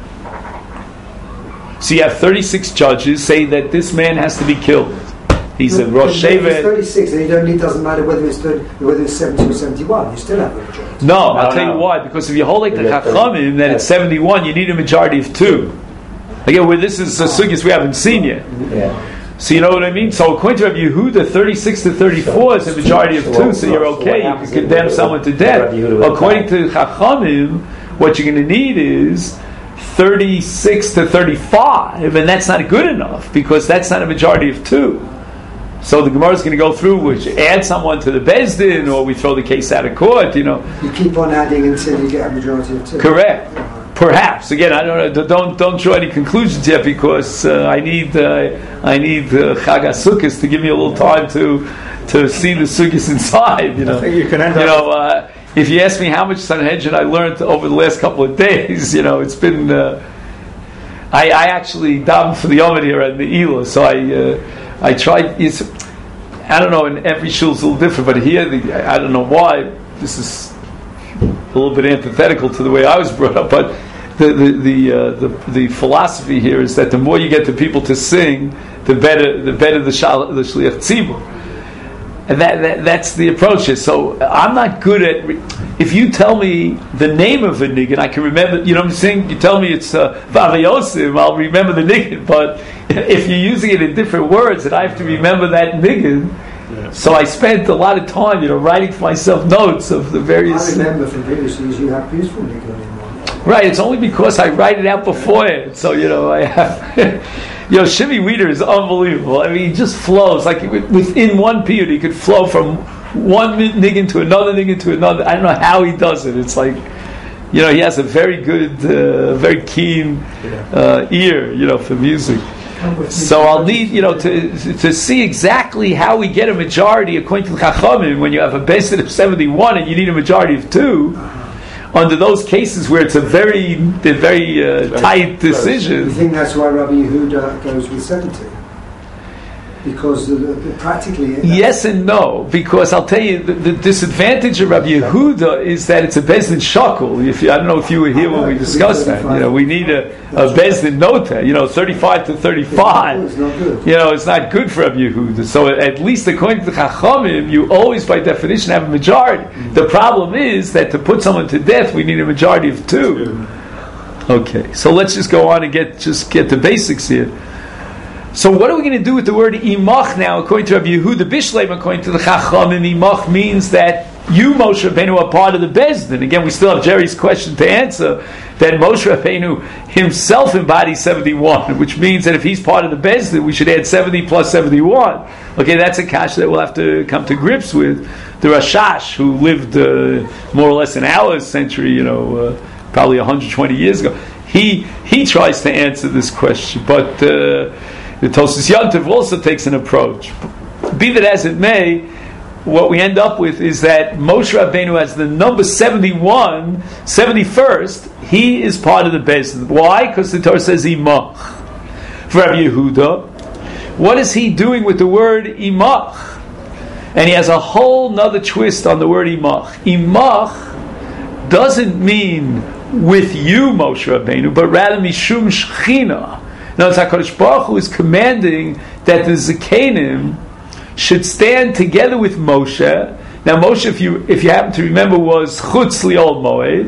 Speaker 1: So you have thirty-six judges say that this man has to be killed. He's a Rosh
Speaker 2: If it's
Speaker 1: Shevet.
Speaker 2: thirty-six, then you don't, it doesn't matter whether it's thirty, whether it's seventy or seventy-one. You still have a majority.
Speaker 1: No, I'll
Speaker 3: No,
Speaker 1: tell
Speaker 3: no.
Speaker 1: you why. Because if you hold like the
Speaker 3: You get
Speaker 1: Chachamim, that it's seventy-one, you need a majority of two. Again, where this is a sugyas we haven't seen yet.
Speaker 3: Yeah.
Speaker 1: So you know what I mean? So according to Rabbi Yehuda, thirty-six to thirty-four is a majority of two, so you're okay. You can condemn someone to death. According to Chachamim, what you're going to need is thirty-six to thirty-five, and that's not good enough because that's not a majority of two. So the Gemara is going to go through, which add someone to the Bezdin, or we throw the case out of court. You know,
Speaker 2: You keep on adding until you get a majority of two.
Speaker 1: correct. Perhaps again, I don't know. Don't don't draw any conclusions yet because uh, I need uh, I need uh, Chag HaSukkos to give me a little time to to see the sukkahs inside. You know,
Speaker 4: I think you can end
Speaker 1: you
Speaker 4: up
Speaker 1: know. Uh, if you ask me how much Sanhedrin I learned over the last couple of days, you know, it's been. Uh, I, I actually davened for the Yom here at the Elah, so I uh, I tried. It's, I don't know. In every shul is a little different, but here the, I don't know why this is a little bit antithetical to the way I was brought up, but. The the the, uh, the the philosophy here is that the more you get the people to sing, the better the better the shal, the shliach tzibur, and that, that that's the approach here. So I'm not good at re- if you tell me the name of a niggin, I can remember. You know what I'm saying? You tell me it's uh, Vavayosim, I'll remember the niggin. But if you're using it in different words, and I have to remember that niggin. Yeah. So I spent a lot of time, you know, writing for myself notes of the various.
Speaker 2: I remember from previous years you have beautiful niggin in one.
Speaker 1: Right, it's only because I write it out beforehand. So, you know, I have. You know, Shimmy Weeder is unbelievable. I mean, he just flows. Like, within one period, he could flow from one niggin to another niggin to another. I don't know how he does it. It's like, you know, he has a very good, uh, very keen uh, ear, you know, for music. So I'll need, you know, to to see exactly how we get a majority according to the Chachamim when you have a Beis Din of seventy-one and you need a majority of two. Under those cases where it's a very, a very uh, tight decision.
Speaker 2: You think that's why Rabbi Yehuda goes with seventy? Because the, the, practically...
Speaker 1: Yes and no, because I'll tell you, the, the disadvantage of Rabbi Yehuda is that it's a Beis Din Shakel. If you, I don't know if you were here when we discussed that. You know, we need a, a Beis Din Nota, you know, thirty-five to thirty-five.
Speaker 2: It's not good.
Speaker 1: You know, it's not good for Rabbi Yehuda. So at least according to the Chachamim, you always by definition have a majority. Mm-hmm. The problem is that to put someone to death, we need a majority of two. Okay, so let's just go on and get just get the basics here. So what are we going to do with the word imach now? According to Rabbi Yehuda Bishleim, according to the Chachamim, imach means that you, Moshe Rabbeinu, are part of the Beis Din. Again, we still have Jerry's question to answer, that Moshe Rabbeinu himself embodies seventy-one, which means that if he's part of the Beis Din, we should add seventy plus seventy-one. Okay, that's a kasha that we'll have to come to grips with. The Rashash, who lived uh, more or less in our century, you know, uh, probably one hundred twenty years ago, he he tries to answer this question, but... Uh, The Tosfos Yontif also takes an approach. Be that as it may, what we end up with is that Moshe Rabbeinu as the number seventy-one, seventy-first, he is part of the Beis Din. Why? Because the Torah says imach. For Rabbi Yehuda, what is he doing with the word imach? And he has a whole nother twist on the word imach. Imach doesn't mean with you, Moshe Rabbeinu, but rather mishum shechina. Now, it's HaKadosh Baruch Hu is commanding that the Zekanim should stand together with Moshe. Now, Moshe, if you if you happen to remember, was Chutz Li'ol Moed,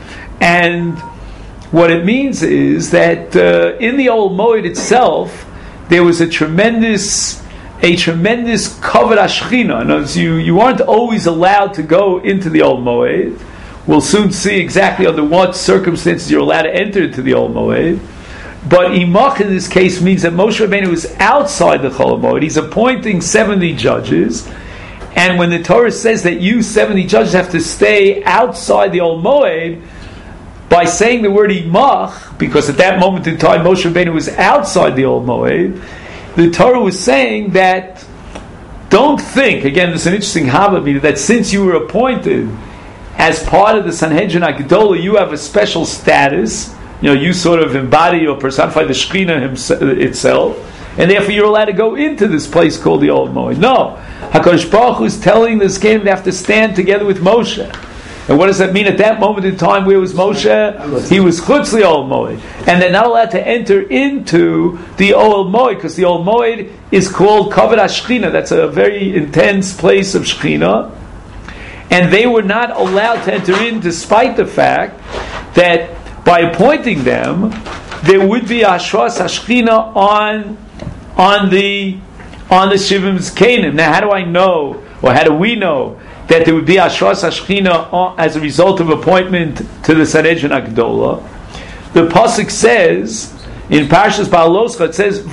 Speaker 1: and what it means is that uh, in the Ol Moed itself, there was a tremendous a tremendous kavod hashchina. In other words, you you aren't always allowed to go into the Ol Moed. We'll soon see exactly under what circumstances you're allowed to enter into the Ol Moed. But imach in this case means that Moshe Rabbeinu is outside the Chol Moed. He's appointing seventy judges, and when the Torah says that you seventy judges have to stay outside the Ol Moed, by saying the word imach, because at that moment in time Moshe Rabbeinu was outside the Ol Moed, the Torah was saying that don't think, again this is an interesting Havamina, that since you were appointed as part of the Sanhedrin HaGedolah, you have a special status. You know, you sort of embody or personify the Shekhinah itself, and therefore you're allowed to go into this place called the Ol Moed. No, HaKadosh Baruch Hu is telling the Zekanim they have to stand together with Moshe. And what does that mean at that moment in time? Where was Moshe? He was Chutz Li'ol Moed, and they're not allowed to enter into the Ol Moed because the Ol Moed is called Kavod HaShekhinah. That's a very intense place of Shekhinah, and they were not allowed to enter in, despite the fact that by appointing them, there would be Ashras Hashchina on on the on the Shivim Zekanim. Now, how do I know, or how do we know that there would be Ashras Hashchina as a result of appointment to the Sanhedrin HaGedolah? The pasuk says in Parshas Baaloscha, it says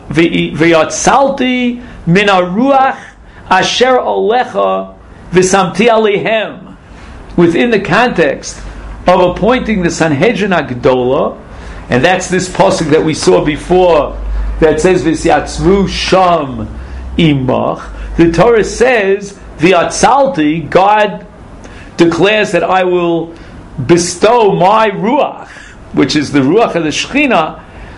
Speaker 1: V'yatzalti min haruach asher olecha v'samti alehem. Within the context of appointing the Sanhedrin HaGedolah, and that's this pasuk that we saw before that says V'syatzvu sham imach. The Torah says V'yatzalti, God declares that I will bestow my ruach, which is the ruach of the Shekhinah,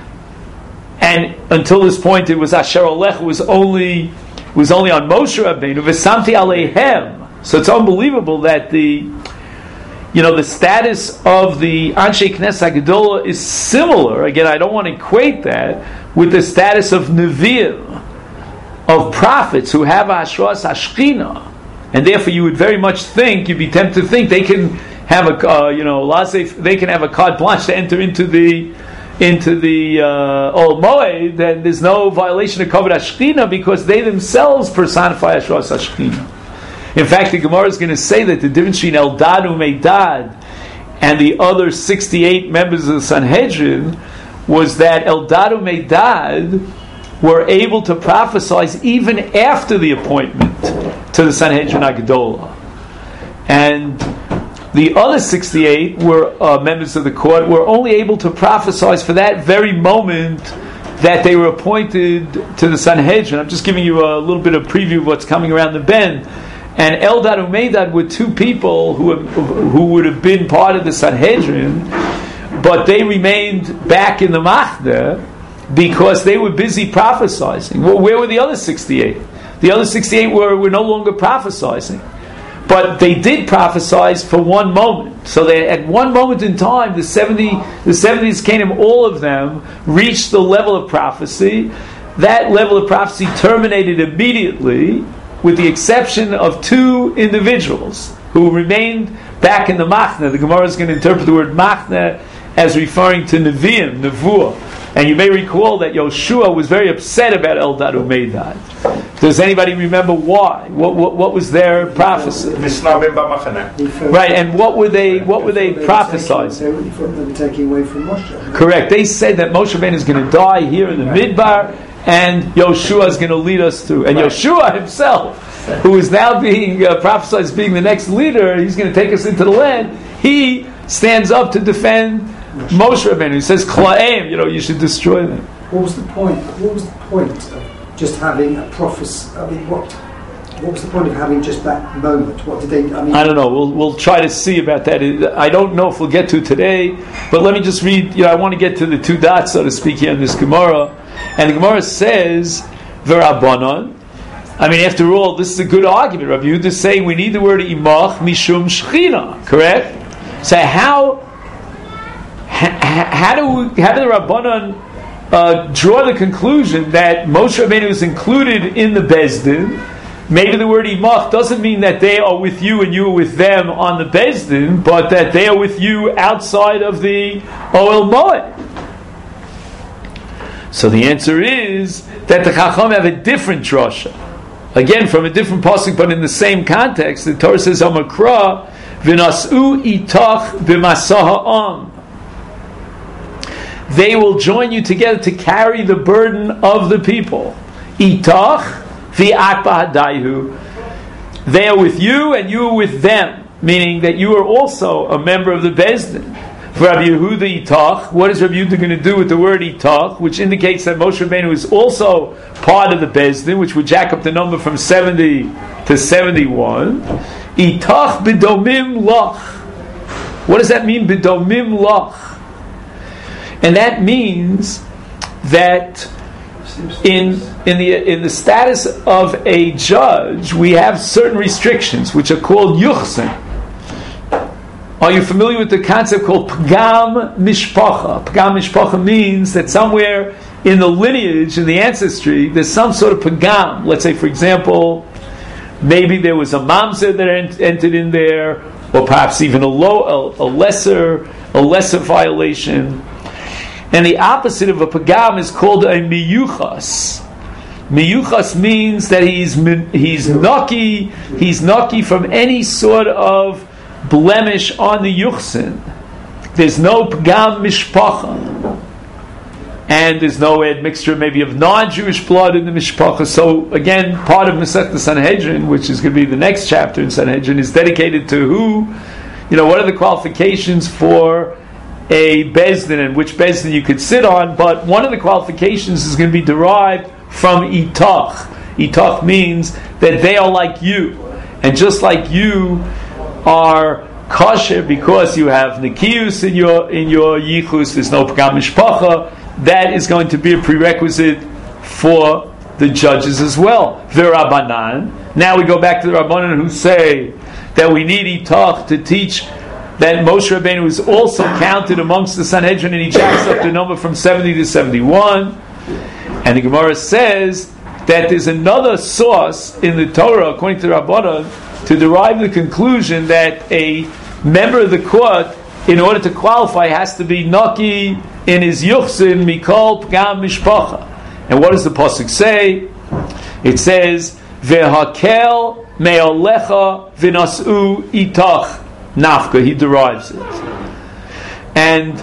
Speaker 1: and until this point it was Asher Olech, was only was only on Moshe Rabbeinu, V'samti Aleihem. So it's unbelievable that the You know, the status of the Anshe Knesset HaGedolah is similar. Again, I don't want to equate that with the status of Nevi'im, of prophets who have Ashras Hashchina, and therefore you would very much think, you'd be tempted to think they can have a, uh, you know, they can have a carte blanche to enter into the into the uh, Ol Moed, and there's no violation of Kavod Hashchina because they themselves personify Ashras Hashchina. In fact, the Gemara is going to say that the difference between Eldad and Meidad and the other sixty-eight members of the Sanhedrin was that Eldad Umeidad were able to prophesize even after the appointment to the Sanhedrin Agdola. And the other sixty-eight were uh, members of the court were only able to prophesize for that very moment that they were appointed to the Sanhedrin. I'm just giving you a little bit of preview of what's coming around the bend. And Eldad and Umeidad were two people who who would have been part of the Sanhedrin, but they remained back in the Machne because they were busy prophesying. Well, where were the other sixty-eight? The other sixty-eight were, were no longer prophesying. But they did prophesize for one moment. So they, at one moment in time, the seventy, the seventies Canaan, all of them reached the level of prophecy. That level of prophecy terminated immediately, with the exception of two individuals who remained back in the Machne. The Gemara is going to interpret the word Machne as referring to Nevi'im, Nevuah. And you may recall that Yoshua was very upset about Eldad Umeidad. Does anybody remember why? What, what, what was their prophecy? Right, and what were they? What were they prophesying?
Speaker 2: They thought they were taking away from Moshe.
Speaker 1: Correct. They said that Moshe Rabbeinu is going to die here in the Midbar, and Yoshua is going to lead us through. And right. Yoshua himself, who is now being uh, prophesied as being the next leader, he's going to take us into the land. He stands up to defend Moshe Rabbeinu. He says, "Klaim, you know, you should destroy them."
Speaker 2: What was the point? What was the point of just having a prophecy? I mean, what? What was the point of having just that moment? What did they? I mean,
Speaker 1: I don't know. We'll we'll try to see about that. I don't know if we'll get to it today, but let me just read. You know, I want to get to the two dots, so to speak, here in this Gemara. And the Gemara says, "V'Rabbanon." I mean, after all, this is a good argument. Rabbi Yehuda is saying we need the word imach mishum shechina. Correct? So how? How do we, how do the Rabbanon uh, draw the conclusion that Moshe Rabbeinu is included in the Bezdin? Maybe the word imach doesn't mean that they are with you and you are with them on the Bezdin, but that they are with you outside of the Ohel Moed. So the answer is that the Chacham have a different drasha. Again, from a different pasuk, but in the same context. The Torah says, "Amakra v'nasu itach b'masah am." They will join you together to carry the burden of the people. Itach v'at b'hadayhu. They are with you and you are with them, meaning that you are also a member of the Bezdin. For Rabbi Yehuda itach, what is Rabbi Yehuda going to do with the word itach, which indicates that Moshe Rabbeinu is also part of the Bezdin, which would jack up the number from seventy to seventy-one. Itach b'domim lach. What does that mean, b'domim lach? And that means that in in the in the status of a judge, we have certain restrictions which are called yuchsin. Are you familiar with the concept called pagam mishpacha? Pagam mishpacha means that somewhere in the lineage, in the ancestry, there's some sort of pagam. Let's say, for example, maybe there was a mamzer that ent- entered in there, or perhaps even a low, a, a lesser, a lesser violation. And the opposite of a pagam is called a miyuchas. Miyuchas means that he's he's naki, he's naki from any sort of blemish on the yuchsin. There's no pagam mishpacha, and there's no admixture maybe of non-Jewish blood in the mishpacha. So again, part of Masechta Sanhedrin, which is going to be the next chapter in Sanhedrin, is dedicated to who, you know, what are the qualifications for a Bezdin and which Bezdin you could sit on, but one of the qualifications is going to be derived from itach. Itach means that they are like you, and just like you are kosher because you have nikius in your in your yichus, there's no pagam mishpacha, that is going to be a prerequisite for the judges as well. The Rabbanan. Now we go back to the Rabbanan who say that we need itach to teach that Moshe Rabbeinu is also counted amongst the Sanhedrin, and he jacks up the number from seventy to seventy-one. And the Gemara says that there's another source in the Torah, according to Rabbanan, to derive the conclusion that a member of the court, in order to qualify, has to be naki in his yuchsin mikol pgam mishpacha. And what does the pasuk say? It says, "Vehakel me'olecha v'nasu itach." Nafka, he derives it. And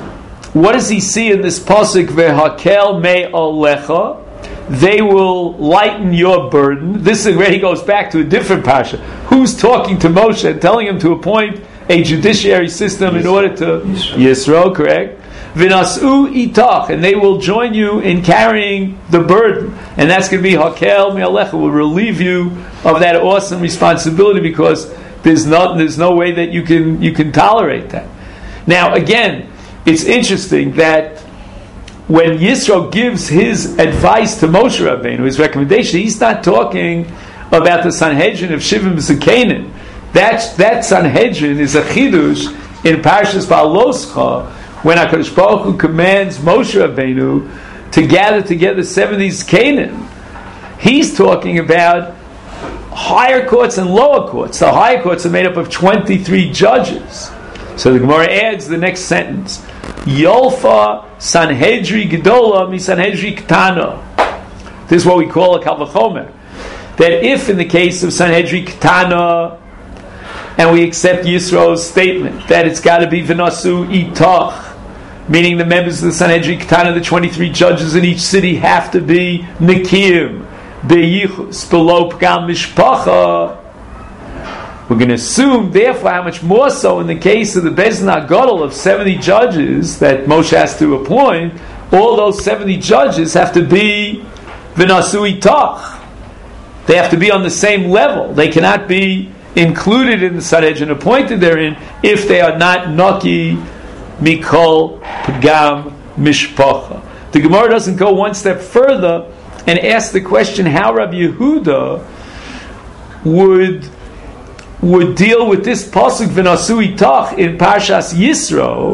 Speaker 1: what does he see in this pasuk? Vehakel me olecha. They will lighten your burden. This is where he goes back to a different parsha. Who's talking to Moshe and telling him to appoint a judiciary system in order to Yisro, correct? V'nasu itach, and they will join you in carrying the burden, and that's going to be Hakel me'alecha, will relieve you of that awesome responsibility, because there's not there's no way that you can you can tolerate that. Now, again, it's interesting that when Yisro gives his advice to Moshe Rabbeinu, his recommendation, he's not talking about the Sanhedrin of Shivim Zekanim. That that Sanhedrin is a chidush in Parshas Ba'aloscha, when HaKadosh Baruch Hu commands Moshe Rabbeinu to gather together seventy Zekanim. He's talking about higher courts and lower courts. The higher courts are made up of twenty-three judges. So the Gemara adds the next sentence: Yolfa Sanhedri Gedola mi Sanhedri Ketana. This is what we call a Kal V'chomer. That if in the case of Sanhedri Ketana, and we accept Yisro's statement that it's got to be V'nasu Itach, meaning the members of the Sanhedrin Ketana, the twenty-three judges in each city, have to be Nikim, Beyichus, Below Pgam Mishpacha. We're going to assume, therefore, how much more so in the case of the Beis Din HaGadol of seventy judges that Moshe has to appoint, all those seventy judges have to be V'nasu Itach. They have to be on the same level. They cannot be included in the Sanhedrin, appointed therein, if they are not Naki Mikol Pgam Mishpacha. The Gemara doesn't go one step further and ask the question how Rabbi Yehuda would would deal with this pasuk V'nasu Itach in Parshas Yisro,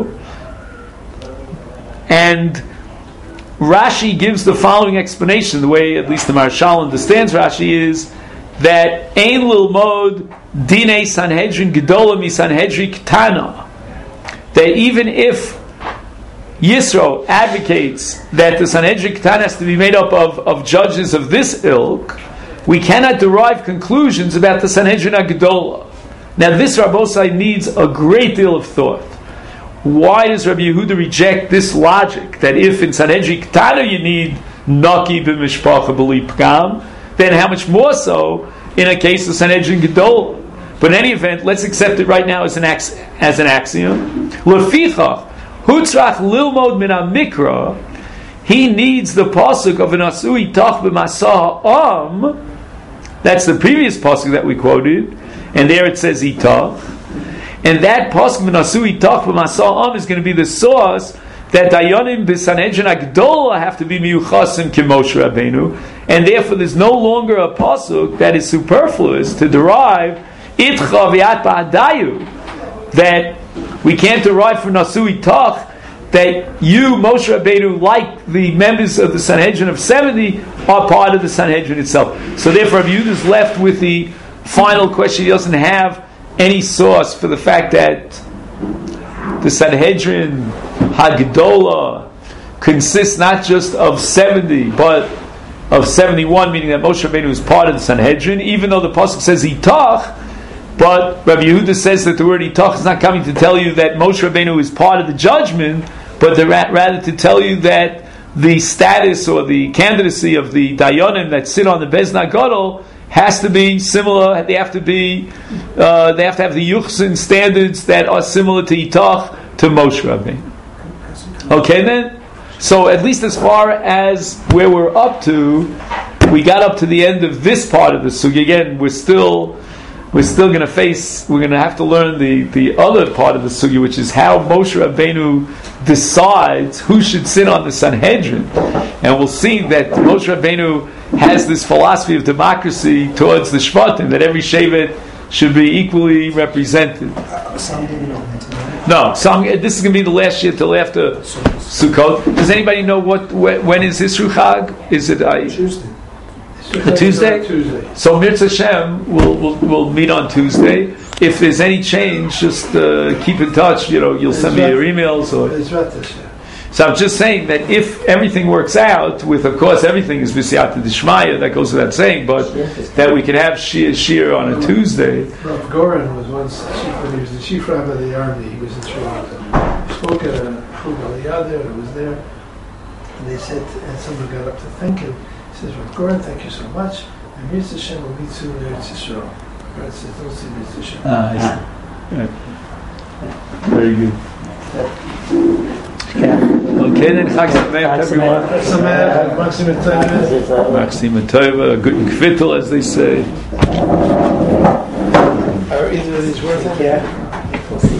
Speaker 1: and Rashi gives the following explanation. The way at least the Marshal understands Rashi is that Ein Lilmod Dinei Sanhedrin Gedola Mi Sanhedri Ketana, that even if Yisro advocates that the Sanhedrin Ketana has to be made up of, of judges of this ilk, we cannot derive conclusions about the Sanhedrin HaGedola. Now this Rabbosai needs a great deal of thought. Why does Rabbi Yehuda reject this logic that if in Sanhedrin Ketana you need Naki b'mishpacha b'li pgam, then how much more so in a case of Sanhedrin Gedola? But in any event, let's accept it right now as an ax- as an axiom. Lefichach hutzrach lilmod min hamikra. He needs the pasuk of an asui tach b'masah am. That's the previous pasuk that we quoted, and there it says itach. And that pasuk min asui tach b'masah am is going to be the source that Dayanim b'Sanhedrin HaGedola have to be miyuchasim k'Moshe Rabbeinu, and therefore there's no longer a pasuk that is superfluous to derive itcha v'at ba'adayu, that we can't derive from Nasu Itach that you, Moshe Rabbeinu, like the members of the Sanhedrin of seventy, are part of the Sanhedrin itself. So therefore Rabbi Yehuda is left with the final question. He doesn't have any source for the fact that the Sanhedrin HaGedola consists not just of seventy, but of seventy-one, meaning that Moshe Rabbeinu is part of the Sanhedrin, even though the pasuk says Itach. But Rabbi Yehuda says that the word Itach is not coming to tell you that Moshe Rabbeinu is part of the judgment, but rather to tell you that the status or the candidacy of the Dayanim that sit on the Beis Din HaGadol has to be similar. They have to be, uh, they have to have the Yuchsin standards that are similar to Itach to Moshe Rabbeinu. Okay, then. So at least as far as where we're up to, we got up to the end of this part of the sugya. Again, we're still. We're still going to face, we're going to have to learn the, the other part of the sugya, which is how Moshe Rabbeinu decides who should sit on the Sanhedrin. And we'll see that Moshe Rabbeinu has this philosophy of democracy towards the Shvatim, that every Shevet should be equally represented. No, some, this is going to be the last year till after Sukkot. Does anybody know what when is Isru Chag? Is it I?
Speaker 2: Tuesday.
Speaker 1: A Tuesday?
Speaker 5: Tuesday. So
Speaker 1: Mirza Hashem will will will meet on Tuesday. If there's any change, just uh, keep in touch. You know, you'll send me your emails. Or so I'm just saying that if everything works out, with of course everything is V'siyata D'Shmaya, that goes without saying, but that we can have Shir, Shir on a Tuesday.
Speaker 5: Rav Goren was once, when he was the chief rabbi of the army, he was in Sri Lanka. He spoke at a Yachud Aliyah who was there, and they said, and someone got up to thank him. He says, "Rav Goren, thank you so much. And Mirz Hashem will meet soon in Eretz Yisrael." God says, "Don't see Mirz Hashem."
Speaker 1: Ah, I see. Right. Very good. Okay, then Chag Sameach, everyone.
Speaker 5: Sameach, Maxim Tova.
Speaker 1: Maxim Tova, good kvittel, as they say.
Speaker 5: Are either of these worth it?
Speaker 3: Yeah. We'll see.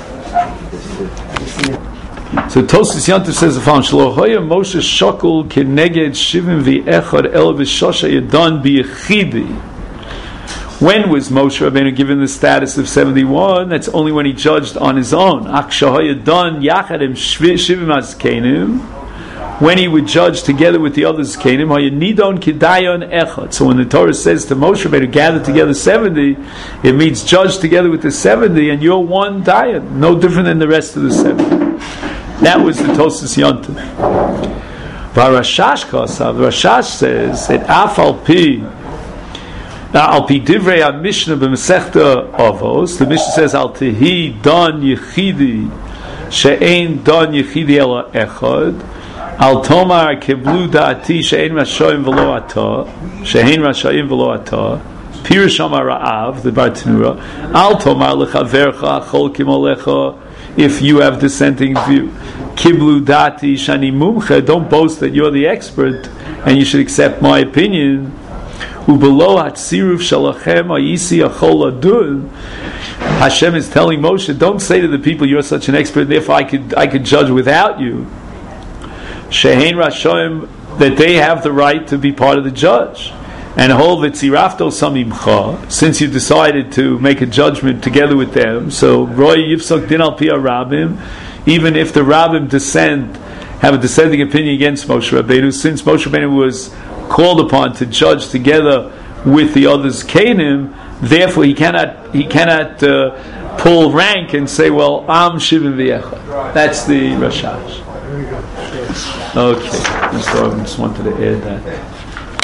Speaker 1: So Tosfos Yontif says the following: Shelo hoya Moshe shokol keneged shivim v'echad el v'shosha yadon b'yechidi. When was Moshe Rabbeinu given the status of seventy-one? That's only when he judged on his own. Ak shahoya don yachadim shivim azkenim. When he would judge together with the others kenim, hoya nidon kedayon echad. So when the Torah says to Moshe Rabbeinu, gather together seventy, it means judge together with the seventy, and you're one dayan, no different than the rest of the seventy. That was the Tosfos Yontif. Varashash Kosav, the Rashash says that Afal Pi, Al Pi Divrei HaMishnah b'Masechta Avos, the Mishnah says Al Tehi Don Yechidi She'ein Don Yechidi Ela Echad Al Tomar Keblu Da'ati She'ein Rashoim V'lo Ata She'ein Rashoim V'lo Ata Pirush Amar Ra'av, the Bartanura Al Tomar L'Chavercha Achol Kimolecha. If you have dissenting view, Kiblu Dati Shani Mumcha, don't boast that you're the expert and you should accept my opinion. Ubelo Hatziruf Shalachem Ayisi Achol Adun. Hashem is telling Moshe, don't say to the people you're such an expert, therefore I could I could judge without you. Shehein Rashoim, that they have the right to be part of the judge. And whole v'tzirafto samimcha, since you decided to make a judgment together with them, so roy yifsok din al pi rabim, even if the rabbim dissent, have a dissenting opinion against Moshe Rabbeinu, since Moshe Rabbeinu was called upon to judge together with the others kenim, therefore he cannot he cannot uh, pull rank and say, well, I'm shivim v'yechad. That's the Rashash. Okay, so I just wanted to add that.